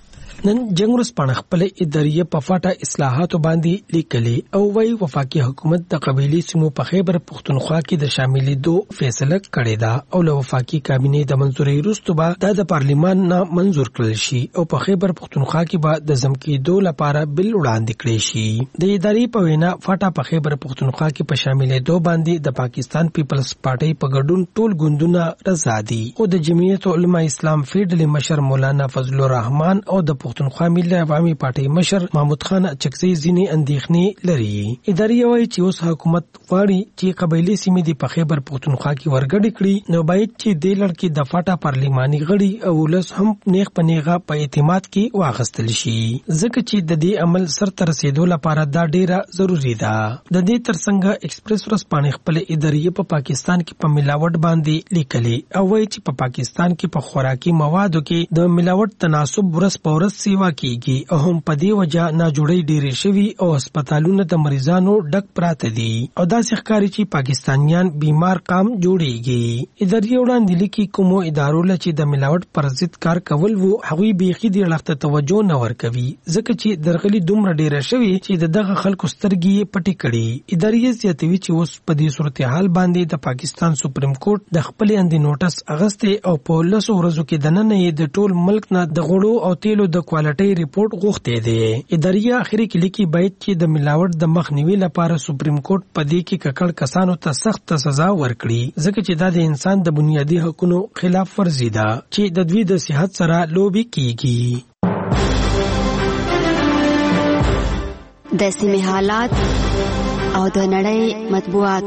نن جنگ ورځپاڼه خپل ادارې په فاټه اصلاحات باندې لیکلي او وايي وفاقي حکومت د قبيلي سیمو په خیبر پختونخوا کې د شاملېدو فیصله کړې ده او له وفاقي کابینې د منځوري وروسته به د پارلیمان نه منظور کړل شي او په خیبر پختونخوا کې به د ځمکېدو لپاره بل وړاندې کړی شي. د ادارې په وینا فاټه په خیبر پختونخوا کې په شاملېدو باندې د پاکستان پیپلز پارټي په ګډون ټول ګوندونه رضا دي او د جمعیت علماء اسلام فیډل مشر مولانا فضل الرحمن او د پختونخوا ملي عوامي پارټي مشر محمود خان چکزي ځینې اندېښنې لري. ادارې وايي چې اوس حکومت غواړي چې قبایلی سیمې د خیبر پختونخوا کې ورګډې کړي، نو باید چې د لړکې د فاټا پارلیماني غړي او ولس هم نیغ پنیغه په اعتماد کې واغستل شي، ځکه چې د دې عمل سر ته رسیدو لپاره دا ډیره ضروری ده. د دې ترڅنګ ایکسپریس ورځپاڼه خپل ادارې په پاکستان کې په ملاوټ باندې لیکلي او وايي چې په پاکستان کې په خوراکي موادو کې د ملاوټ تناسب ورځ په ورځ سیوا کیږي او هم په دې وجه ناجوړی ډېرې شوي او هسپتالونه د مریضانو ډک پراته دي او داسې ښکاري چې پاکستانیان بیمار قام جوړیږي. ادارې وړاندې لیکي کومو ادارو له چې د ملاوټ پر ضد کار کول وو هغوی بیخي دې اړخ ته توجه نه ورکوي، ځکه چې درغلي دومره ډېره شوې چې دغه خلکو سترګې یې پټې کړي. ادارې زیاتوي چې اوس په دې صورتحال باندې د پاکستان سپریم کورټ د خپل اندې نوټس اغسته او په 10 ورځو کې د نن یې د ټول ملک نه د غوړو او تیلو د کوالټي ریپورت غوښته دی. ادارې اخري کې لیکي باید چې د ملاوټ د مخنیوي لپاره سپریم کورټ په دې کې ککړ کسانو ته سخت سزا ورکړي، ځکه چې دا د انسان د بنیادي حقوقو خلاف ورزي ده چې د دوی د صحت سره لوبي کیږي. د سیمې حالات او د نړۍ مطبوعات.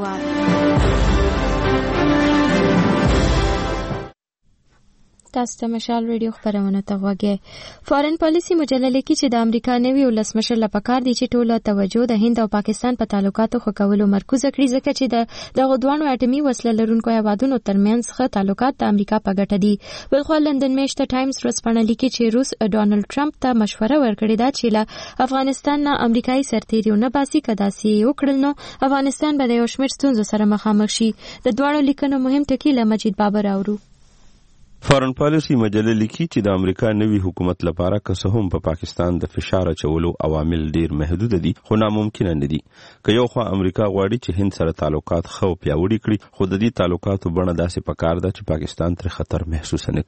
تاسو ته مشال ریډیو خبرونه ته غوږی. فارن پالیسی مجله لیکي چې د امریکا نوي ولسمشر لپاره کار دی چې ټوله توجه د هند او پاکستان په تعلقاتو ښه کولو مرکوز کړي، ځکه چې دغه دوه اټومي وسله لرونکو هیوادونو ترمنځ ښه تعلقات د امریکا په ګټه دي. بلخو لندن میشت ټایمز ورځپاڼه لیکي چې روس ډونالد ټرمپ ته مشوره ورکړې ده چې له افغانستان نه امریکایي سرتیري نه باسي، که داسې وکړل نو افغانستان به د یو شمېر ستونزو سره مخامخ شي. د دواړو لیکنو مهم ټکي له مجید بابر اورو. فارن پالیسی مجله لیکي چې د امریکا نوي حکومت لپاره که څه هم په پاکستان د فشار اچولو عوامل ډیر محدود دي خو ناممکن نه دي. که یو خوا امریکا غواړي چې هند سره تعلقات خو پیاوړي کړي، خو د دې تعلقاتو بڼه داسې پکار ده چې پاکستان تر خطر محسوس نه کړي.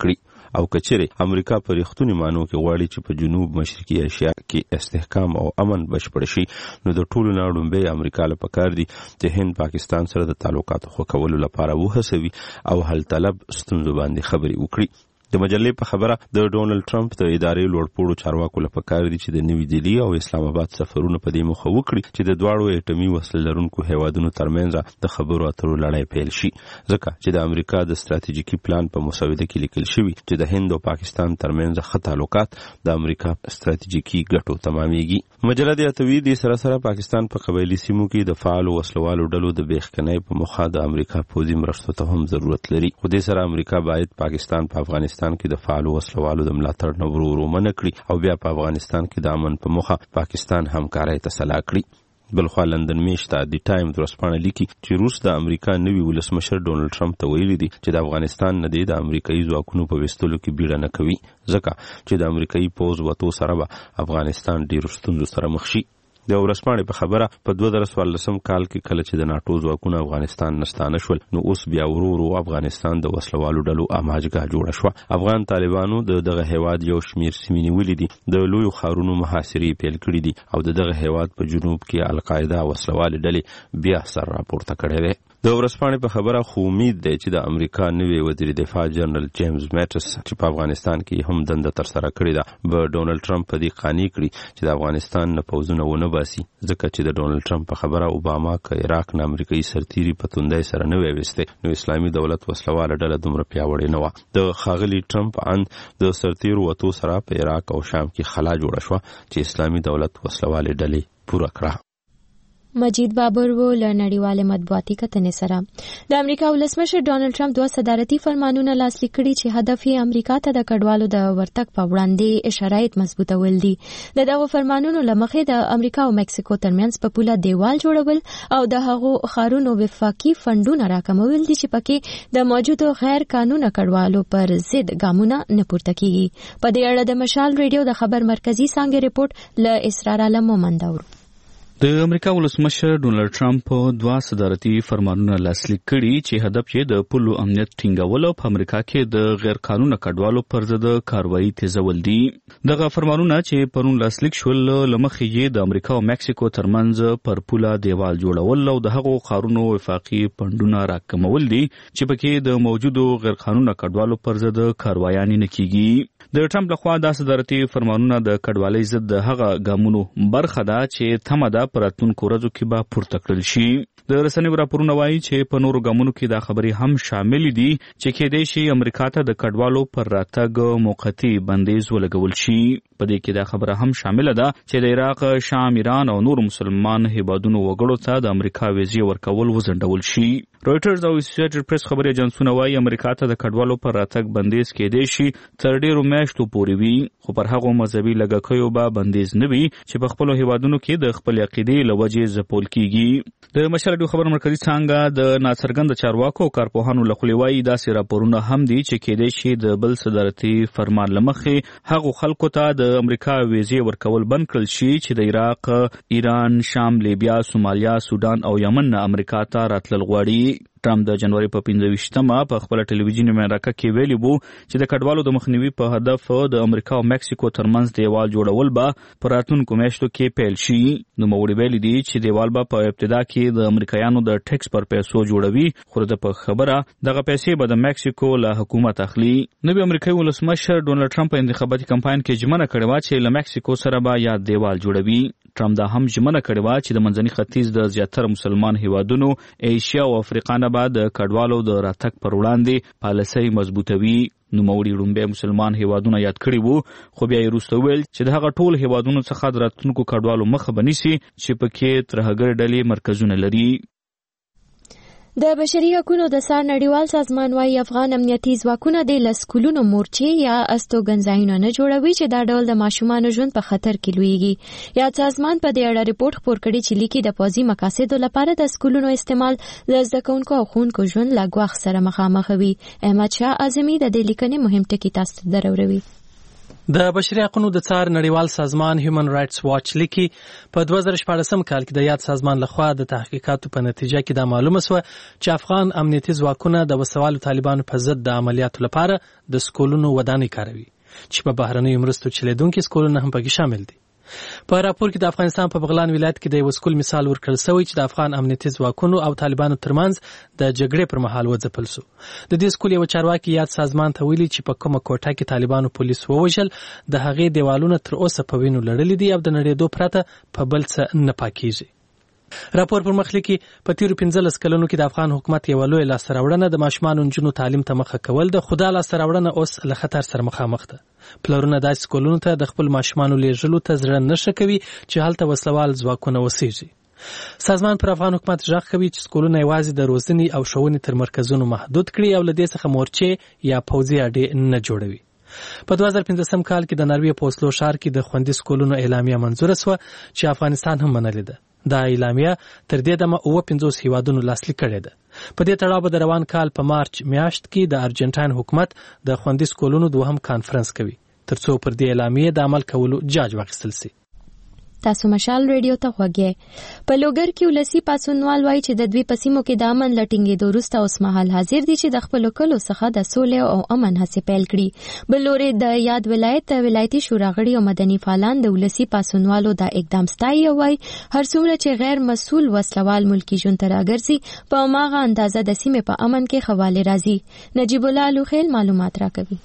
او کچره امریکا په رښتونی مانو کې غواړي چې په جنوب مشرقي ایشیا کې استحکام او امن بشپړ شي نو د ټولو نه لومړی امریکا له پکار دي چې هند پاکستان سره د تعلقاتو ښه کولو لپاره وهڅوي او حل طلب ستونزو باندې خبرې وکړي. د مجلې په خبره د ډونلډ ټرمپ د ادارې لوړپوړو چارواکو لپاره کار دي چې د نوي دهلي او اسلام آباد سفرونه په دې موخه وکړي چې د دواړو اټومي وسلې لرونکو هیوادونو ترمنځ د خبرو اترو لړۍ پیل شي ځکه چې د امریکا د ستراتیژیکي پلان په مسوده کې لیکل شوی چې د هند او پاکستان ترمنځ ښه تعلقات د امریکا ستراتیژیکي ګټو تمامېږي. مجله د اتوی د سره پاکستان په قبایلی سیمو کې د فعال وسلوالو ډلو د بیخکنۍ په مخه د امریکا پوځي مرستو ته هم ضرورت لري. خو د سره امریکا باید پاکستان په افغانستان کې د فعال وسلوالو د ملاتړ نه ورو منع کړي او بیا په افغانستان کې د امن په مخه پاکستان همکارۍ ته سلا کړي. بلخوا لندن میشته د ټایم ورځپاڼه لیکي چې روس د امریکا نوي ولسمشر ډونلډ ټرمپ ته ویلي دي چې د افغانستان نه د امریکایي ځواکونو په وستلو کې بیړه نه کوي ځکه چې د امریکایي پوځ وتو سره به افغانستان ډیرو ستونزو سره مخ شي. د ورځپاڼې په خبره په 2014 کال کې کله چې د ناتو ځواکونه افغانستان نستانه شول نو اوس بیا ورو افغانستان د وسلوالو ډلو اماجګه جوړه شو. افغان طالبانو دغه هیواد یو شمیر سیمې نیولې دي د لوی خارونو محاصرې پیل کړې دي او دغه هیواد په جنوب کې القاعده وسلوال ډلې بیا سر راپورته کړې ده. د ورځپاڼې په خبره خو امید دی چې د امریکا نوی وزیر دفاع جنرال جیمز میټس چې په افغانستان کې هم دنده تر سره کړې ده به ډونلډ ټرمپ په دې قانع کړي چې د افغانستان نه پوځونه ونه باسي ځکه چې د ډونلډ ټرمپ په خبره اوباما که عراق نه امریکایي سرتیري په توندۍ سره نه ویسته نو اسلامي دولت وسلواله ډله دومره پیاوړې نه وه. د ښاغلي ټرمپ ان د سرتیرو وتو سره په عراق او شام کې خلا جوړه شوه چې اسلامي دولت وسلواله ډلې پوره کړه. مجید بابر و له نړیوالې مطبوعاتي کتنې سره د امریکا ولسمشر ډونلډ ټرمپ دوه صدارتي فرمانونه لاسلیک کړي چې هدف یې امریکا ته د کډوالو د ورتګ په وړاندې شرایط مضبوطول دي. دغه فرمانونو له مخې د امریکا او مکسیکو ترمنځ په پوله دیوال جوړول او د هغو ښارونو وفاقي فنډونه راکمول دي چې پکې د موجودو غیر قانوني کډوالو پر ضد ګامونه نه پورته کیږي. په دې اړه د مشال ریډیو د خبر مرکزی څنګه رپورټ له اسرار عالم مومند اورو. د امریکا ولسمشر ډونلډ ټرمپ دوه صدارتي فرمانونه لاسلیک کړي چې هدف یې د پولو امنیت ټینګول او په امریکا کې د غیر قانوني کډوالو پر ضد کاروایی تیزول دي. دغه فرمانونه چې پرون لاسلیک شول لمخې یې د امریکا او مکسیکو ترمنځ پر پوله دیوال جوړول او د هغو قانونو وفاقي فنډونه راکمول دي چې پکې د موجودو غیر قانوني کډوالو پر ضد کاروایان نه کیږي. د ټرمپ لخوا د صدارتي فرمانونه د کډوالۍ ضد هغه ګامونو برخه ده چې تمه ده پر راتلونکو ورځو کې به پورته کړل شي. د رسنیو راپورونه وایي چې په نورو ګامونو کې دا خبرې هم شامل دي چې کېدای شي امریکا ته د کډوالو پر راتګ موقتی بندیز ولګول شي. په دې کې دا خبره هم شامل ده چې د عراق، شام، ایران او نور مسلمان هیوادونو وګړو ته د امریکا ویزې ورکول وځنډول شي. رويټرز او اسوسییټډ پریس خبري ایجنسونه وایي امریکا ته د کډوالو پر راتګ بندیز کېدای شي تر ډیرو میاشتو پورې وي، خو پر هغو مذهبي لګښیو به بندیز نه وي چې په خپل هیوادونو کې د خپل عقیدې له وجې ځپول کیږي. د مشال خبر مرکزی څنګه د ناڅرګند چارواکو او کارپوهانو له خوا وایي داسې راپورونه هم دي چې کېدای شي د بل صدارتي فرمان لمخې هغو خلکو ته د امریکا ویزې ورکول بند کړل شي چې د عراق، ایران، شام، لیبیا، سومالیا، سودان او یمن نه امریکا ته راتلل غواړي. ټرمپ د جنوري په 15مه په خپل ټلویزیوني مرکه کې ویلي وو چې د کډوالو د مخنیوي په هدف د امریکا او مکسیکو ترمنځ دیوال جوړول به په راتلونکو میاشتو کې پیل شي. نو موږ ویلي دي چې دیوال به په ابتدا کې د امریکایانو د ټیکس پر پیسو جوړوي، خو د په خبره دغه پیسې به د مکسیکو له حکومت اخلي. نوی امریکایي ولسمشر ډونلډ ټرمپ په انتخاباتي کمپاین کې ژمنه کړې وه چې له مکسیکو سره به یا دیوال جوړوي. ټرمپ دا هم ژمنه کړې وه چې د منځني ختیځ د زیاتره مسلمان هیوادونو، ایشیا او افریقا نه به د کډوالو د راتګ پر وړاندې پالیسۍ مضبوطوي. نوموړي لومړی مسلمان هیوادونه یاد کړي وو، خو بیا یې وروسته وویل چې د هغه ټول هیوادونو څخه د راتلونکو کډوالو مخه به نیسي چې پکې ترهګر ډلې مرکزونه لري. د بشري حقوقو د سار نړیوال سازمان وايي افغان امنیتي ځواکونه د لسکولونو مورچې یا استوګنځایونه نه جوړوي چې دا ډول د ماشومانو ژوند په خطر کې لویږي. یا سازمان په دې اړه ریپورت خپور کړی چې لیکي د پوځي مقاصدو لپاره د سکولونو استعمال د زده کوونکو او ښوونکو ژوند له ګواښ سره مخامخ وي. احمد شاه اعظمي د دې لیکنې مهم ټکي تاسو ته دروروي. د بشري حقوقو د څار نړیوال سازمان هیومن رائټس واچ لیکي په 2014 کال کې د یاد سازمان لخوا د تحقیقاتو په نتیجه کې دا معلومه شوه چې افغان امنیتي ځواکونه د وسوالو طالبانو په ضد د عملیاتو لپاره د سکولونو ودانۍ کاروي چې په بهرنیو مرستو چلیدونکو سکولونو هم پکې شامل دي. په راپور کې د افغانستان په بغلان ولایت کې د یو سکول مثال ورکړل شوی چې د افغان امنیتي ځواکونو او طالبانو ترمنځ د جګړې پر مهال وځپل شو. د دې سکول یو چارواکي یاد سازمان ته ویلي چې په کومه کوټه کې طالبانو پولیس ووژل د هغې دیوالونه تر اوسه په وینو لړلي دي او د نړېدو پرته په بل څه نه پاکیږي. راپور پر مخ لیکي په تیرو 15 کلونو کې د افغان حکومت یو لوی لاسته راوړنه د ماشومانو نجونو تعلیم ته مخه کول د خدا لاسته راوړنه اوس له خطر سره مخامخ ده. پلرونه داسې سکولونو ته د خپل ماشومانو لیږلو ته زړه نشه کوي چې هلته وسلوال ځواکونه اوسېږي. سازمان پر افغان حکومت غږ کوي چې سکولونه یوازې د روزنې او ښوونې تر مرکزونو محدود کړي او له دې څخه مورچې یا پوځي اډې نه جوړوي. په 2015 کال کې د ناروې په اوسلو ښار کې د خوندي سکولونو اعلامیه منظوره شوه چې افغانستان هم منلې ده. دا اعلامیه تر دې دمه 50 هیوادونو لاسلیک کړې ده. په دې تړاو به د روان کال په مارچ میاشت کې د ارجنټاین حکومت د خوندي سکولونو دوهم کانفرنس کوي ترڅو پر دې اعلامیه د عمل کولو جاج واخیستل شي. تاسو مشال ریډیو ته خوږی. په لوګر کې ولسی پاسونوال وایي چې د دوی پسیمو کې د امن لټینګېدو وروسته اوس مهال حاضر دي چې د خپلو کلو څخه د سولې او امن هڅې پیل کړي. بل لورې د یاد ولایت ولایتي شورا غړي او مدني فعالان د ولسی پاسونوالو د اقدام ستایي او وایي هر څومره چې غیر مسؤل وسلوال ملکی ژوند ته راګرځي په هماغه اندازه د سیمې په امن کې خواله راځي. نجیب الله لوخیل معلومات راکوي.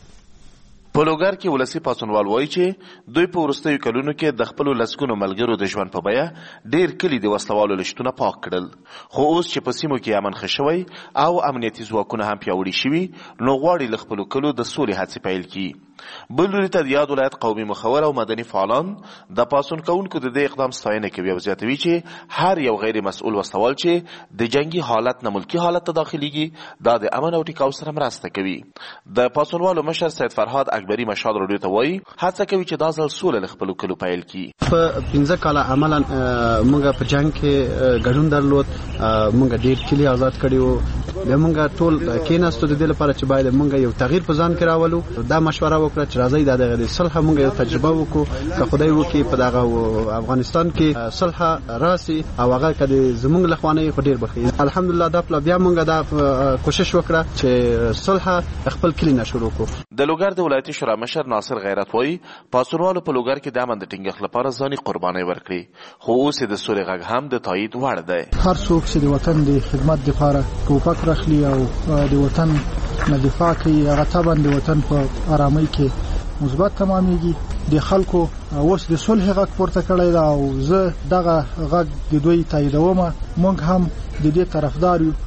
په لوګر کې ولسی پاسونوال وایي چې دوی په وروستیو کلونو کې د خپلو لسګونو ملګرو د ژوند په بیه ډېر کلي د وسلوالو له شتونه پاک کړل. خو اوس چې په سیمو کې امن ښه شوی او امنیتي ځواکونه هم پیاوړي شوي نو غواړي له خپلو کلو د سولې هڅې پیل کړي. بل لوري ته د یاد ولایت قومي مخور او مدني فعالان د پاسون کوونکو د دې اقدام ستاینه کوي او زیاتوي چې هر یو غیر مسؤل وسلوال چې د جنگي حالت نه ملکی حالت ته داخليږي دا د امن او ټیکاو سره مرسته کوي. د پاسونوالو مشر سید فرهاد اکبری مشال رادیو ته وایي هڅه کوي چې دا ځل سوله له خپلو کلو پیل کړي. په 15 کاله عملا موږ په جنگ کې ګډون درلود، موږ ډیر کلی آزاد کړیو، موږ ټول کېناستو د دې لپاره چې باید موږ یو تغییر په ځان کې راولو. دا مشوره وکړه چې راځي د صلح موږ یو تجربه وکړو که خدای وکړي په دغه افغانستان کې صلح راسي او هغه کدي زموږ لخوانه خو ډیر بخي. الحمدلله دا بیا موږ دا کوشش وکړه چې صلح خپل کلی نشورو کو. د لوګر د ولایتي شورا مشر ناصر غیرت وایي پاسونوالو په لوګر کې د امن د ټینګښت لپاره ځاني قرباني ورکړي خو اوس د سولې غږ هم د تایید وړ دی. هر څوک چې د وطن د خدمت لپاره ټوپک راخلي او د وطن نه دفاع کوي هغه طبعا د وطن په آرامۍ کې مثبت تمامېږي. د خلکو اوس د صلح غږ پورته کړی دا او زه دغه غږ د دوی تاییدوم. موږ هم د دې طرفدار یو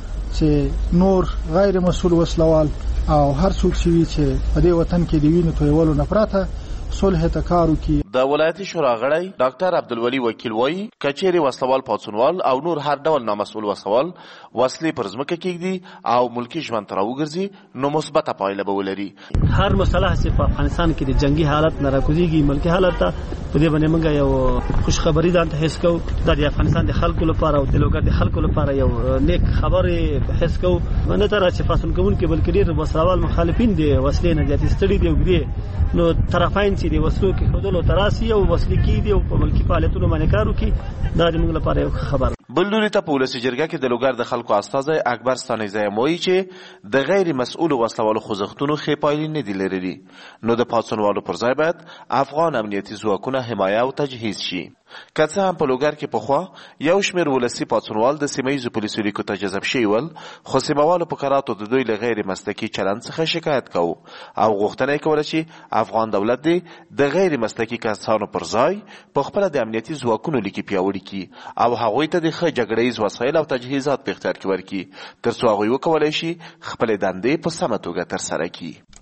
چې نور غیر مسؤل وسلوال او هر څوک چې په دې وطن کې د وینو تویولو نه پرته صلح ته کار وکړي. د ولایتي شورا غړی ډاکټر عبدالولي وکیل وایي کچېرې وسلوال پاڅونوال او نور هر ډول نامسؤل وسلوال وسلې پر ځمکه کېږدي او ملکي ژوند ته راوګرځي نو مثبته پایله به ولري. هر مسله چې په افغانستان کې د جنگي حالت نه راکوزيږي ملکي حالت ته په دې باندې موږ یو خوش خبري ده حس کو د افغانستان د خلکو لپاره او د لوګر د خلکو لپاره یو نیک خبره حس کو نه تر چې فاصله کوون کې بلکې ډیر وسلوال مخالفین دي وسلې نه زیات ستړي دي وګړي نو طرفین چې د وسلو کې خودلو تراسي او وسلې کې دي او په ملکي فعالیتونو باندې کار وکړي دا د موږ لپاره یو خبر. بل لوري ته په ولسي جرګه کې د لوګر د خلکو استازی اکبر ستانیزی وایي چې د غیر مسؤل وسلوالو خوځښتونو ښې پایلې نه دي لرلي نو د پاڅونوالو پر ځای باید افغان امنیتي ځواکونه حمایه او تجهیز شي. که څه هم په لوګر کې پخوا یو شمېر ولسي پاڅونوال د سیمهییزو پولیسو لیکو ته جذب شوي ول خو سیمهوالو په کراتو د دوی له غیر مسلکي چلند څخه شکایت کوو او غوښتنه یې کوله چې افغان دولت دې د غیر مسلکي کسانو پر ځای په خپله د امنیتي ځواکونو لیکې پیاوړي کړي او هغوی ته د ښه جګړهیز وسایل او تجهیزات په اختیار کې ورکړي تر څو هغوی وکولی شي خپلې دندې په سمه توګه ترسره کړي.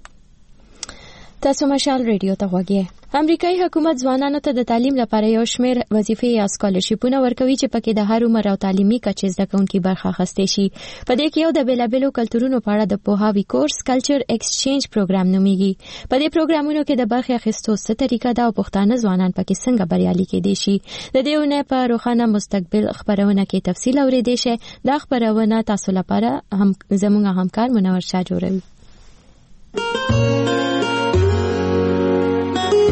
تاسو مشال ریډیو ته غوږی. امریکایي حکومت ځوانانو ته د تعلیم لپاره یو شمېر وظیفې یا سکالرشیپونه ورکوي چې پکې د هر عمر او تعلیمي کچې زده کوونکي برخه اخیستی شي. په دې کې یو د بېلابېلو کلتورونو په اړه د پوهاوي کورس کلچر ایکسچینج پروګرام نومیږي. په دې پروګرامونو کې د برخې اخیستو څه طریقه ده او پښتانه ځوانان پکې څنګه بریالي کېدای شي. د دې اونۍ په روښانه مستقبل خبرونه کې تفصیل اورېدای شئ. دا خبرونه تاسو لپاره هم زموږ همکار منور شاه جوړوي.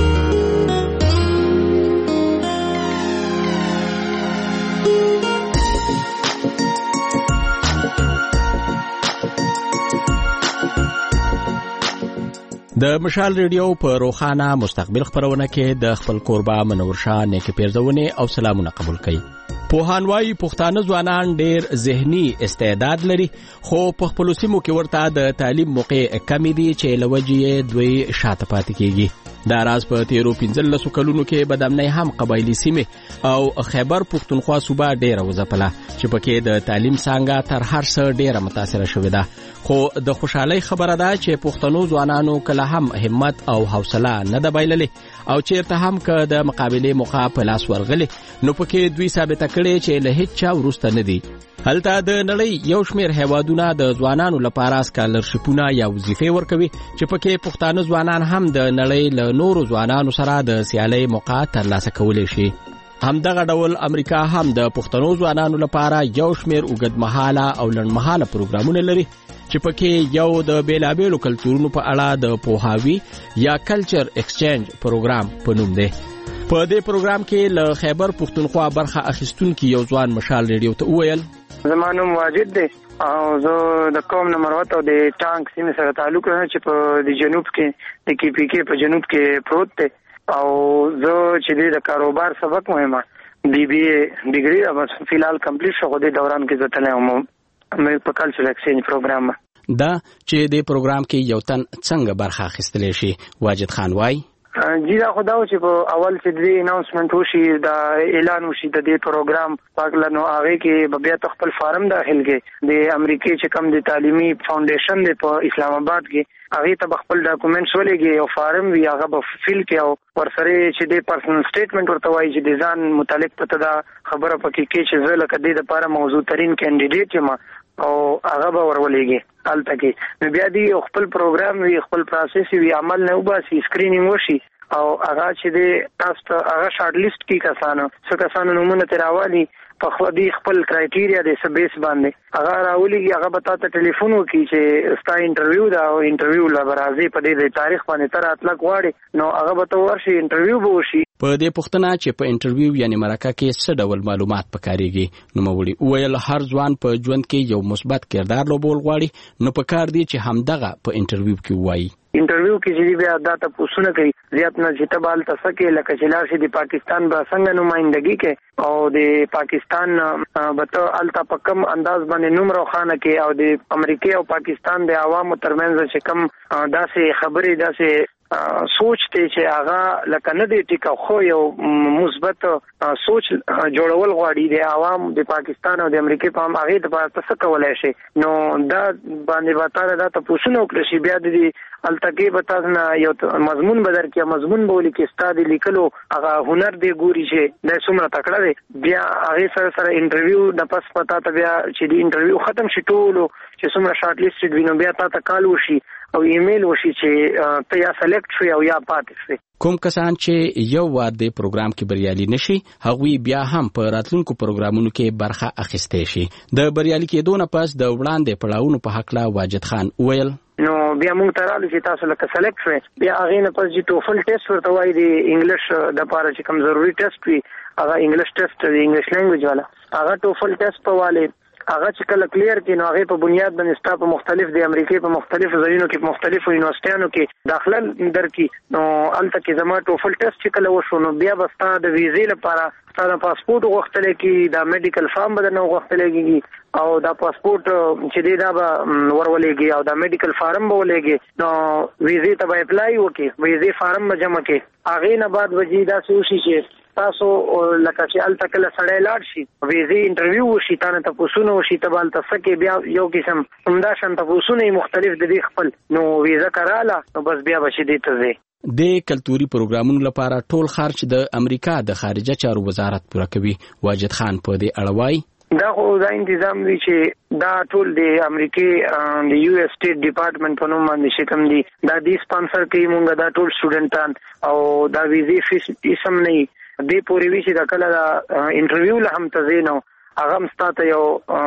د مشال ریډیو په روخانه مستقبل خبرونه کې د خپل کوربه منور شاه نیک پیرزونه او سلامونه قبول کړي. پوهانوای پښتانه ځوانان ډېر ذهني استعداد لري خو په خپل سیمو کې ورته د تعلیم موقع کمی دي چې لوجې دوی شاته پاتې کیږي. دا راز په 13 کلونو کې بدامنۍ هم قبایلی سیمه او خیبر پښتونخوا صوبه ډېر وځپله چې پکې د تعلیم څنګه تر هر څه ډېر متاثر شوې ده. خو د خوشحالي خبره ده چې پښتنو ځوانانو کله هم همت او حوصله نه ده بایللې او چیرته هم که د مقابلې موقع په لاس ورغلې نو پکې دوی ثابته کړي چې له هیڅ چا وروسته نه دي. هلته د نړۍ یو شمېر هیوادونه د ځوانانو لپاره سکالرشیپونه یا وظیفې ورکوي چې پکې پښتانه ځوانان هم د نړۍ له نورو ځوانانو سره د سیالۍ موقع ترلاسه کولی شي. همدغه ډول امریکا هم د پښتنو ځوانانو لپاره یو شمېر اوږدمهاله او لنډمهاله پروګرامونه لري چې پکې یو د بیلابیلو کلتورونو په اړه د پوهاوي یا کلچر ایکسچینج پروګرام په نوم دی. په دې پروګرام کې له خیبر پښتونخوا برخه اخیستونکي یو ځوان مشال ریډیو ته وویل زما نوم واجد دی او زه د قوم نمبر 7 او د ټانک سیمې سره تعلق لرم چې په د جنوب کې د کی پی کې په جنوب کې پروت دی او زه چې د کاروبار سبق مهمه بی بی اے ډیګري او فلحال کمپلیټ شو د دوران کې زتلې هم مې په کلچر ایکسچینج پروګرام دا چې د پروګرام کې یو تن څنګه برخه اخیستلی شي. واجد خان وای جی دا خداو چې په اول چې د اناونسمنت وشي دا اعلان وشي د دې پروګرام پاکلنو هغه کې بیا خپل فارم داخل کې د امریکای چې کم د تعلیمي فاونډیشن دی په اسلام آباد کې هغه ته خپل ډاکومېنټس ولېږي او فارم وی هغه په فیل کې او ورسره چې د پرسنل سټیټمنټ ورته وایي چې د ځان متعلق پته دا خبره پکې کې چې زه لکه د لپاره موضوع ترين کینډیډیټ یم او هغه به ورولېږي حالت کې نو بیا دی خپل پروګرام وی خپل پروسس وی عمل نه وباسي سکرینینګ وشي او هغه چې د تاسو هغه شارټ لیست کې کسانو څو کسانو نمونه تراوالي په خپل خپل کرایټیریا د سبیس باندې هغه راولېږي هغه به تاسو ټلیفون وکړي چې ستا انټرویو دا او انټرویو لا برازي په دې تاریخ باندې تر اطلاق واړي نو هغه به تو ورشي انټرویو به وشي. په دې پوښتنه چې په انټرویو یعنی مرکه کې څه ډول معلومات پکاريږي نو مولوي ویل هر ځوان په ژوند کې یو مثبت کردار لوبول غواړي نو پکار دی چې همدغه په انټرویو کې وایي. انټرویو کې چې بیا دا تاسو نه کوي زیات نه چې تبال تاسو کې لکه چې لارشي د پاکستان به څنګه نمائندګي کې او د پاکستان بته التا پکم انداز باندې نوم روخانه کې او د امریکای او پاکستان د عوامو ترمنځ چې کم داسې خبرې داسې سوچ ته چې هغه لکه نه دی ټیکا خو یو مثبت سوچ جوړول غواړي د عوام د پاکستان او د امریکای په هم هغه د تاسو کولای شي نو دا باندې واتاره دا تاسو نو کړی شي بیا د التقی بتاسنه یو مضمون بدر کې مضمون بولی کې استاد لیکلو هغه هنر دی ګوري چې د څومره تکړه دی بیا هغه سره انټرویو د پس پتا ته بیا چې د انټرویو ختم شي ټولو چې څومره شارټ لیست وینو بیا تا کال وشي او ایمیل وشي چې ته یا سلیکټ شې او یا پاتې شې. کوم کسان چې یو وار د پروګرام کې بریالي نشي هغوی بیا هم په راتلونکو پروګرامونو کې برخه اخیستې شي. د بریالي کېدو نه پس د وړاندې پړاوونو په حق لا واجد خان ویل نو بیا موږ تراله چې تاسو لکه سلیکټ شئ بیا هغه نه پس چې ټوفل ټیسټ ورته وایي د انګلیش د لپاره چې کوم ضروری ټیسټ وي هغه انګلیش ټیسټ د انګلیش لینګویج والا هغه ټوفل ټیسټ په واله هغه چې کله کلیر کړي نو هغه په بنیاد باندې ستا په مختلف د امریکای په مختلفو ځایونو کې په مختلفو یونیورسيټانو کې داخله درکې نو الته کې زما ټوفل ټیسټ چې کله وشو نو بیا به ستا د ویزې لپاره ستا د پاسپورت غوښتل کې دا میډیکل فارم به نه غوښتل کېږي او دا پاسپورت چې دی دا به ورولېږي او دا میډیکل فارم به ولېږي نو ویزې ته به اپلای وکړي ویزې فارم به جمع کړي هغه نه بعد وجې دا سوشي چې تاسو لکه چې الته کله سړی لاړ شي ویزې انټرویو وشي تانه تاسو نو وشي تبال تاسو کې بیا یو قسم همدا شان تاسو نه مختلف د دې خپل نو ویزه کراله نو بس بیا بشي دې ته ځي. د کلتوري پروګرامونو لپاره ټول خرچ د امریکا د خارجه چارو وزارت پوره کوي. واجد خان په دې اړه وایي دا خو دا تنظیم دی چې دا ټول د امریکای د یو اس سټیټ ډپارټمنټ په نوم باندې شکم دي دا دی سپانسر کوي مونږ دا ټول سټوډنټان او دا ویزې فیس هم نه دی پوری وی چې دا کله دا انټرویو له هم تزینو هغه مستاته یو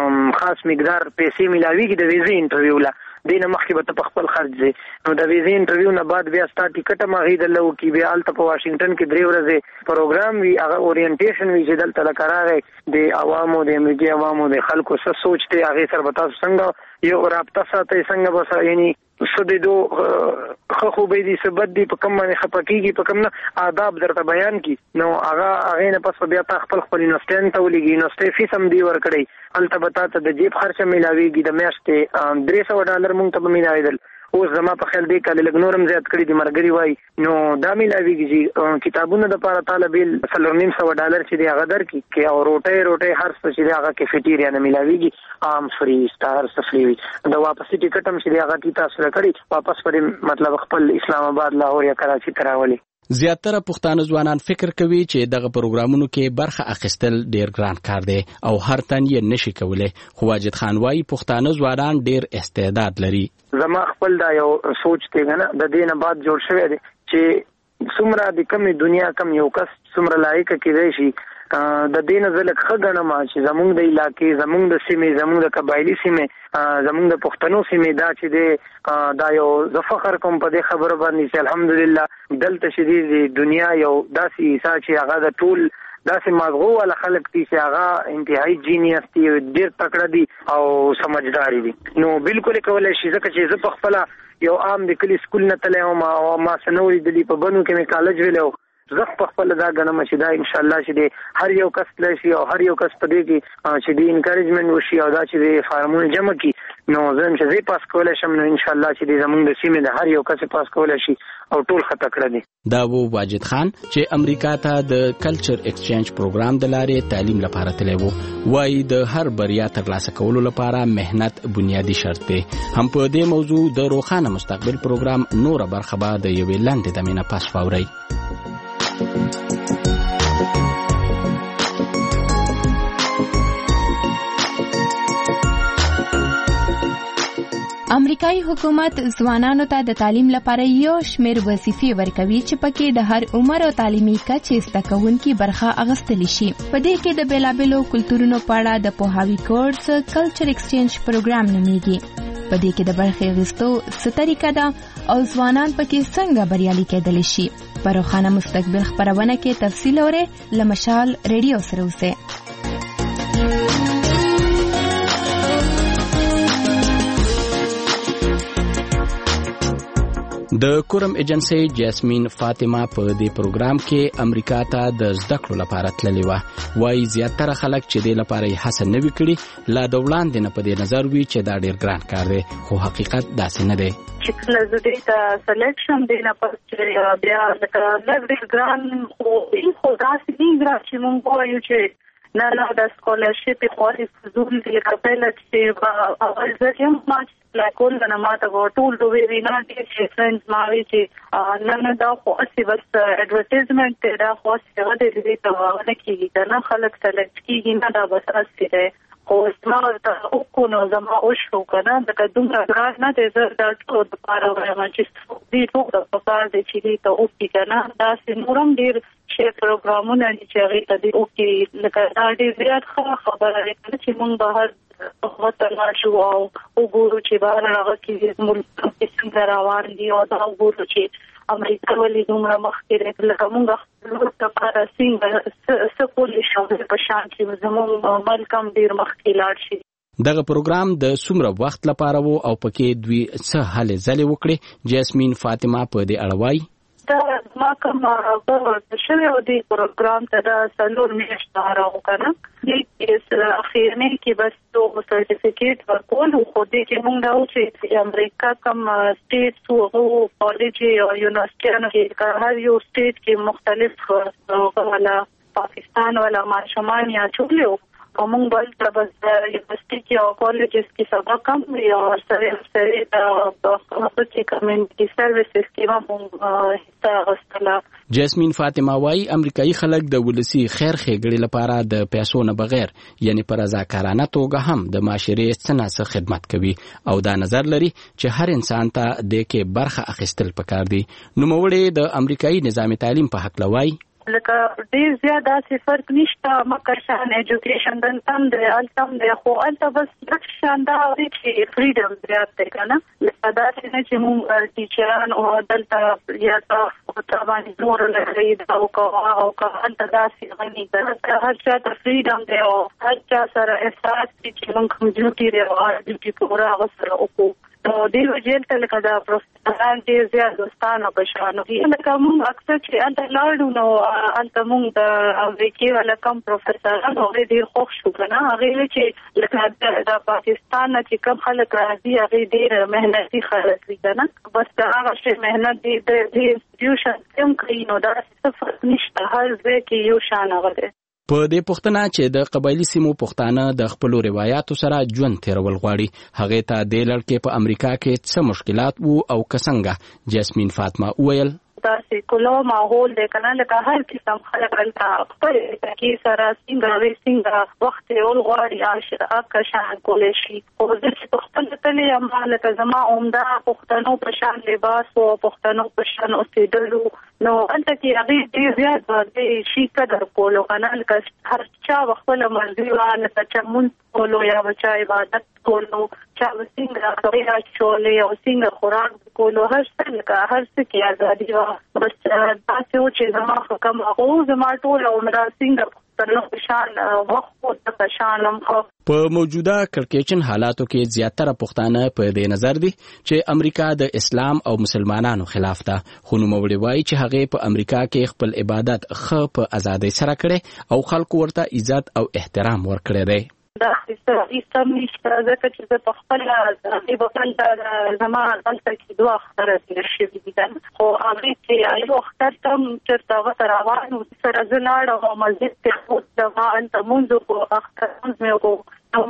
خاص مقدار پیسې ملاويږي د ویزې انټرویو له دینه مخکې به په خپل خرج دي نو د ویزې انټرویو نه بعد بیا ستا ټیکټ ماغي د لو کې بیا الته په واشنگټن کې 3 ورځې پروګرام وی هغه اورینټیشن وی چې دلته لکراغه د عوامو د امریکای عوامو د خلکو څه سوچ ته هغه سره بتا څنګه یو رابطه ساتي څنګه بس یعنی سدو خو به دي سبد دي په کوم باندې خپکیږي په کوم نه آداب درته بیان کی نو هغه نه پس بیا تا خپل یونیورسيټي ته ولېږي یونیورسيټي فیس هم دی ورکړي البته ته د جیب خرچه ملاويږي د میاشتې $300 مونږ ته ملاویدل اوس زما په خیال دی کله لګ نورم زیات کړی دی مرګري وای نو دا ملاویږي کتابونه د لپاره طالب $300 چې دی هغه درکې کې او روټي هر څه چې دی هغه کیفیټیریا نه ملاویږي عام فری سٹار سفلی دا واپس ټیکټ هم چې دی هغه کی تاسو راکړي واپس پر مطلب خپل اسلام آباد لاهور یا کراچي تراولي زیاتره پښتانه ځوانان فکر کوي چې دغه پروګرامونو کې برخه اخیستل ډیر ګران کار دی او هر تن یې نشي کولای خو واجد خان وايي پښتانه ځوانان ډیر استعداد لري زما خپل دا یو سوچ دی نه د دینه بعد جوړ شوی دی چې څومره د کمی دنیا کم یو کس څومره لایق کېدای شي د دینه زلک خګنه ما چې زمونږ د علاقې زمونږ د سیمې زمونږ د قبایلی سیمې زمونږ د پښتنو سیمې دا چې د دا یو زفخر کوم په دې خبره باندې چې الحمدلله دلته شدید دنیا یو داسې عیسا چې هغه د ټول داسې مغو ولا خلق دي چې هغه انتهایی جینیس دي ډیر تکړه دي او سمجھداري دي نو بالکل کولای شي ځکه چې زه په خپل یو عام د کلی سکول نه تلم او ما سنوري د په بنو کې مې کالج ویلو زه په خپل دا غنم چې دا ان شاء الله چې هر یو کس لشي او هر یو کس په دې کې چې دی انکریجمنت وشي او دا چې فارمونه جمع کی نو زم چې پاس کولای شم نو ان شاء الله چې زمونږ د سیمې د هر یو کس پاس کولای شي او ټول خطا کړی دي دا وو واجد خان چې امریکا ته د کلچر ایکسچینج پروګرام د لارې تعلیم لپاره تللی وو وايي د هر بریا ترلاسه کولو لپاره مهنت بنیادی شرط دی هم په دې موضوع د روښانه مستقبل پروګرام نور برخه به د یوې لاندې دمینه پاس فوري امریکایي حکومت ځوانانو ته د تعلیم لپاره یو شمېر وظیفې ورکوي چې پکې د هر عمر او تعلیمي کچې زده کوونکي برخه اخیستلی شي. په دې کې د بیلابیلو کلتورونو په اړه د پوهاوي کورس کلچر ایکسچینج پروګرام نومیږي. په دې کې د برخې اخیستو څه طریقه ده او ځوانان پکې څنګه بریالي کېدلی شي. په روښانه مستقبل خپرونه کې تفصیل اورئ له مشال ریډیو سره اوسئ. د کورم ایجنسی جاسمین فاطمه په دې پروګرام کې امریکا ته د زده کړو لپاره تللی و. وايي زیاتره خلک چې دې لپاره یې هڅه نه وي کړې لا د وړاندې نه په دې نظر وي چې دا ډېر ګران کار دی خو حقیقت داسې نه دی. چې کله زه دې ته سلیکشن دی نه پس چې بیا لږ ډېر ګران خو داسې نه ګران چې مونږ وایو چې نه د سکولرشپ خوري فزول دی کپله چې اول ځکه ما لکول نه ماته ټول دوی وینا دي چې فرندز ما وی چې نه دا خو اسی بس اډورټایزمنت دا خو څنګه دې ته ونه کیږي دا خلک سلیکټ کیږي نه دا بس اسی ده خو اسمه ته او نو زما او شو کنه دا دومره ګران نه دي دا ټول د پاره وایم چې دې ټول د پاره د چې ته او کنه دا سنورم ډیر شي پروګرامونه چې هغه ته دی او کې لکه دا ډیر زیات خبره ده چې مونږ بهر وطن شو او وګورو چې بهر هغه کې ملک څنګه روان دي او دا وګورو چې امریکا ولې دومره مخکې ده لکه مونږ خپل لپاره څنګه سکول شو په شان چې زموږ ملک هم ډیر مخکې لاړ شي. دغه پروګرام د څومره وخت لپاره وو او پکې دوی څه هلې ځلې وکړې جاسمین فاطمه په دې اړه وايي. دا ما کوم د شوی دی پروګرام ته دا څلور میاشتې راو کنه دې اخیرنه کې بس تو سرټیفیکیټ ورکول خو دې چې موږ دا چې امریکا کوم سټیټ او کالج او یونیورسيټي کې هر یو سټیټ کې مختلف ولا پاکستان ولا ماشومان یا چولیو کومون بل بس یونیورسيټي کې او کالجز کې سبق کم یا سره د خصوصي کمیونټي سرویسز کې مو حصہ جاسمین فاطمه وايي امریکایي خلک د ولسی خیر ښېګړې لپاره د پیسو نه بغیر یعنی پر رضاکارانه توګه هم د معاشرې څخه خدمت کوي او دا نظر لري چې هر انسان ته د کې برخه اخیستل پکار دي. نوموړی د امریکایي نظام تعلیم په حق لوي لکه ډیر زیاده څه فرق نشته مکه شان ایجوکیشن دلته د التم د خو الته بس د شاندار چې فریډم زیات دی کنه لکه دا چې موږ ټیچران او دلته یا تاسو باندې نور لري دا او الته داسې غني ده هر چا ته فریډم دی او هر چا سره احساس چې موږ کمزوري دی او د پورا غسر او نو دی وجل ته لکه دا پروفیسوران ډیر زیات دوستانه بشانو لکه موږ اکثر چې انت لاړو نو انت موږ د امریکای ولا کم پروفیسوران هغه ډیر خوښ شو کنه هغه چې لکه د پاکستان چې کم خلک راځي هغه ډیر مهنتي خلک دي کنه بس هغه چې مهنت دي د انسټیټیوشن کوم کوي نو دا څه نشته هر ځای کې یو شان هغه په دې پښتنه چې د قبایلی سیمو پښتانه د خپل روایتو سره ژوند تیرول غواړي هغه ته د لړکې په امریکا کې څه مشکلات وو او څنګه جاسمین فاطمه ویل دا سیکولو ماحول دی کنه لکه هر قسم خلک الته خپل تکي سره څنګه وخت یې ول غواړي عاشق کا شان کولې شي او د خپل تلې عمل ته زما عمده پښتنو په شان لباس او پښتنو په شان اوسېدلو نو انت کې هغه ډیر زیات باندې شي قدر کولو کنه لکه هر چا خپل مرزي وانه چې مون کولو یا بچا عبادت کولو چا څنګه کوي چولې او څنګه خوراک کولو هر څه لکه هر څه کې ازادي وا بس تاسو چې زما حکم هغه زما ټول عمر څنګه په شان وخت په شانم په موجوده کړکېچن حالاتو کې زیاتره پښتانه په دې نظر دي چې امریکا د اسلام او مسلمانانو خلاف ده خو نوموړي وایي چې هغه په امریکا کې خپل عبادت خو په ازادۍ سره کړي او خلکو ورته عزت او احترام ورکړي دی دا سم نشته ځکه چې په خپل ځای په زما دلته کې دوه اختر نشي دي خو هغه چې یو اختر تم چې تاسو روانو سره زلاړ او مسجد ته دا انت منځ کو اختر مې کو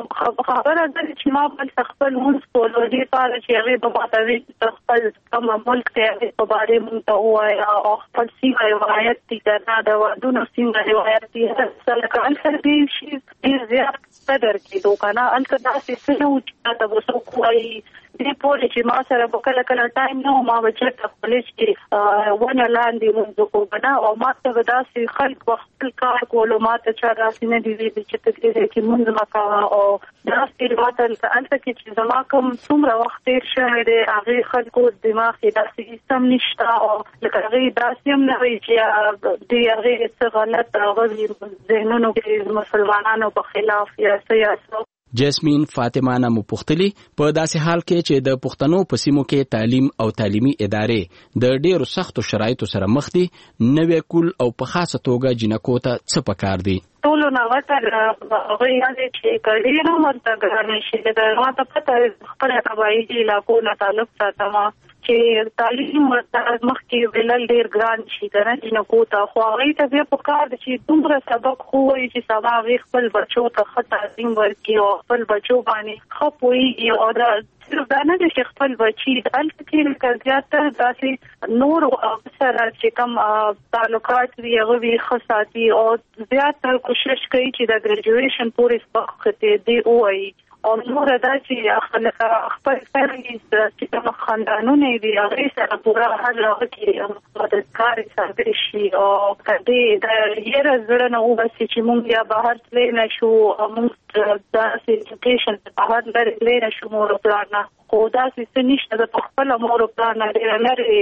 خبره ده چې ما په خپل مونږ کولو دي پاره چې هغه په ماته خپل کوم ملک ته په باره مونږ ته وایي او خپل سیمه روایت دي دا ودونه سیمه روایت دي سره کله دې شي ډیر زیات قدر کېدو کنه انت داسې څه نو چې تاسو کوی دې پوره چې ما سره په کله ټایم نو ما بچت کالج کې ونه لاندې مونږ کو بنا او ما ته داسې خلک وخت کار کولو ما ته چا راسي نه دي چې تدریس کې مونږ ما او داسې راته انت کې چې زما کوم څومره وخت تیر شوی دی هغه خلکو دماغ کې داسې سم نشته او لکه هغه داسې هم نه وي چې دی هغه څه غلط هغه ذهنونو کې مسلمانانو په خلاف یا سیاست جاسمین فاطمه نامو پختلی په داسې حال کې چې د پښتنو په سیمو کې تعلیم او تعلیمي ادارې د ډیرو سختو شرایطو سره مخ دي نوې کول او په خاصه توګه جنکو ته څه پکار دي ټول نو وته غوړي چې کړي نو مرته ګرځي چې دا ماته پته خپل قبایلی علاقو نه تعلق ساتما چې تعلیم ورته مخکې بلل ډیر ګران شي کنه جنکو ته خو هغه ته به پکار دي چې دومره سبق خو وي چې سبا خپل بچو ته خطا تعلیم ورکړي او خپل بچو باندې خپوي او دا دا نه چې خپل بچي د الکترین کزياتر داسې نور سره چې کوم تعلقات وی هغه خاصاتي او زیاتره کوشش کوي چې د ګریجویشن پورې وخت دی وایي او نور دا چې خپل فرهنګي چې کوم خاندانونه دي هغه سره پورا هر لغه کې مددکار ساتل شي او کدی دا یره زړه نه وبسي چې مونږ یا بهر تللی نشو مونږ دا ایجوکیشن په بهر لري نشو مور پلان خو دا څه نشته د خپل مور پلان لري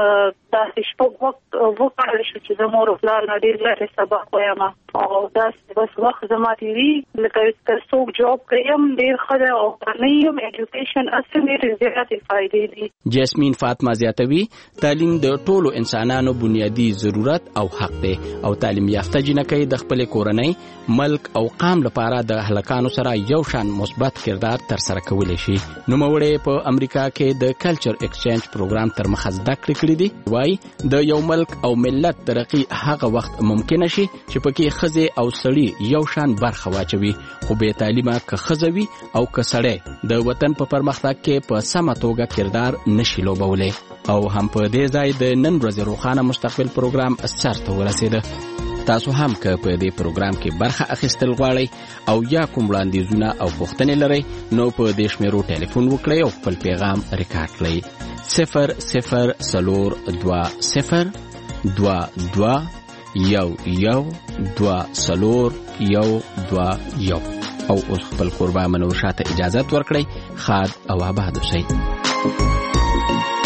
دا شپږ وکړل شو چې د مور پلان لري سبق وایم او دا بس وخت زما دی لکه څوک جاب کوم ډیر خره او نیم ایجوکیشن اصلي زیاتې فائدې دي جاسمین فاطمه زیاتوي تعلیم د ټولو انسانانو بنیادی ضرورت او حق دی او تعلیم یافته جنکې د خپل کورنۍ ملک او قام لپاره د هلکانو سره یو شان مثبت کردار تر سره کولی شي نو موږ په امریکا کې د کلچر ایکسچینج پروګرام تر مخه زده کړې دي وای د یو ملک او ملت ترقی هغه وخت ممکن شي چې پکې خزه او سړی یو شان برخه واچوي خو به تعلیمه که خزوي او که سړی د وطن په پرمختګ کې په سمه توګه کردار نشي لوبولی او هم په دې ځای د نن ورځې روښانه مستقبل پروګرام سرته ورسېده تاسو هم که په دې پروګرام کې برخه اخیستل غواړئ او یا کوم وړاندیزونه او پوښتنې لرئ نو په دې شمیرو ټلیفون وکړئ او خپل پیغام ریکارډ کړئ 002022 او اوس خپل قربا منور شاته اجازه ورکړئ خاد او آباد اوسئ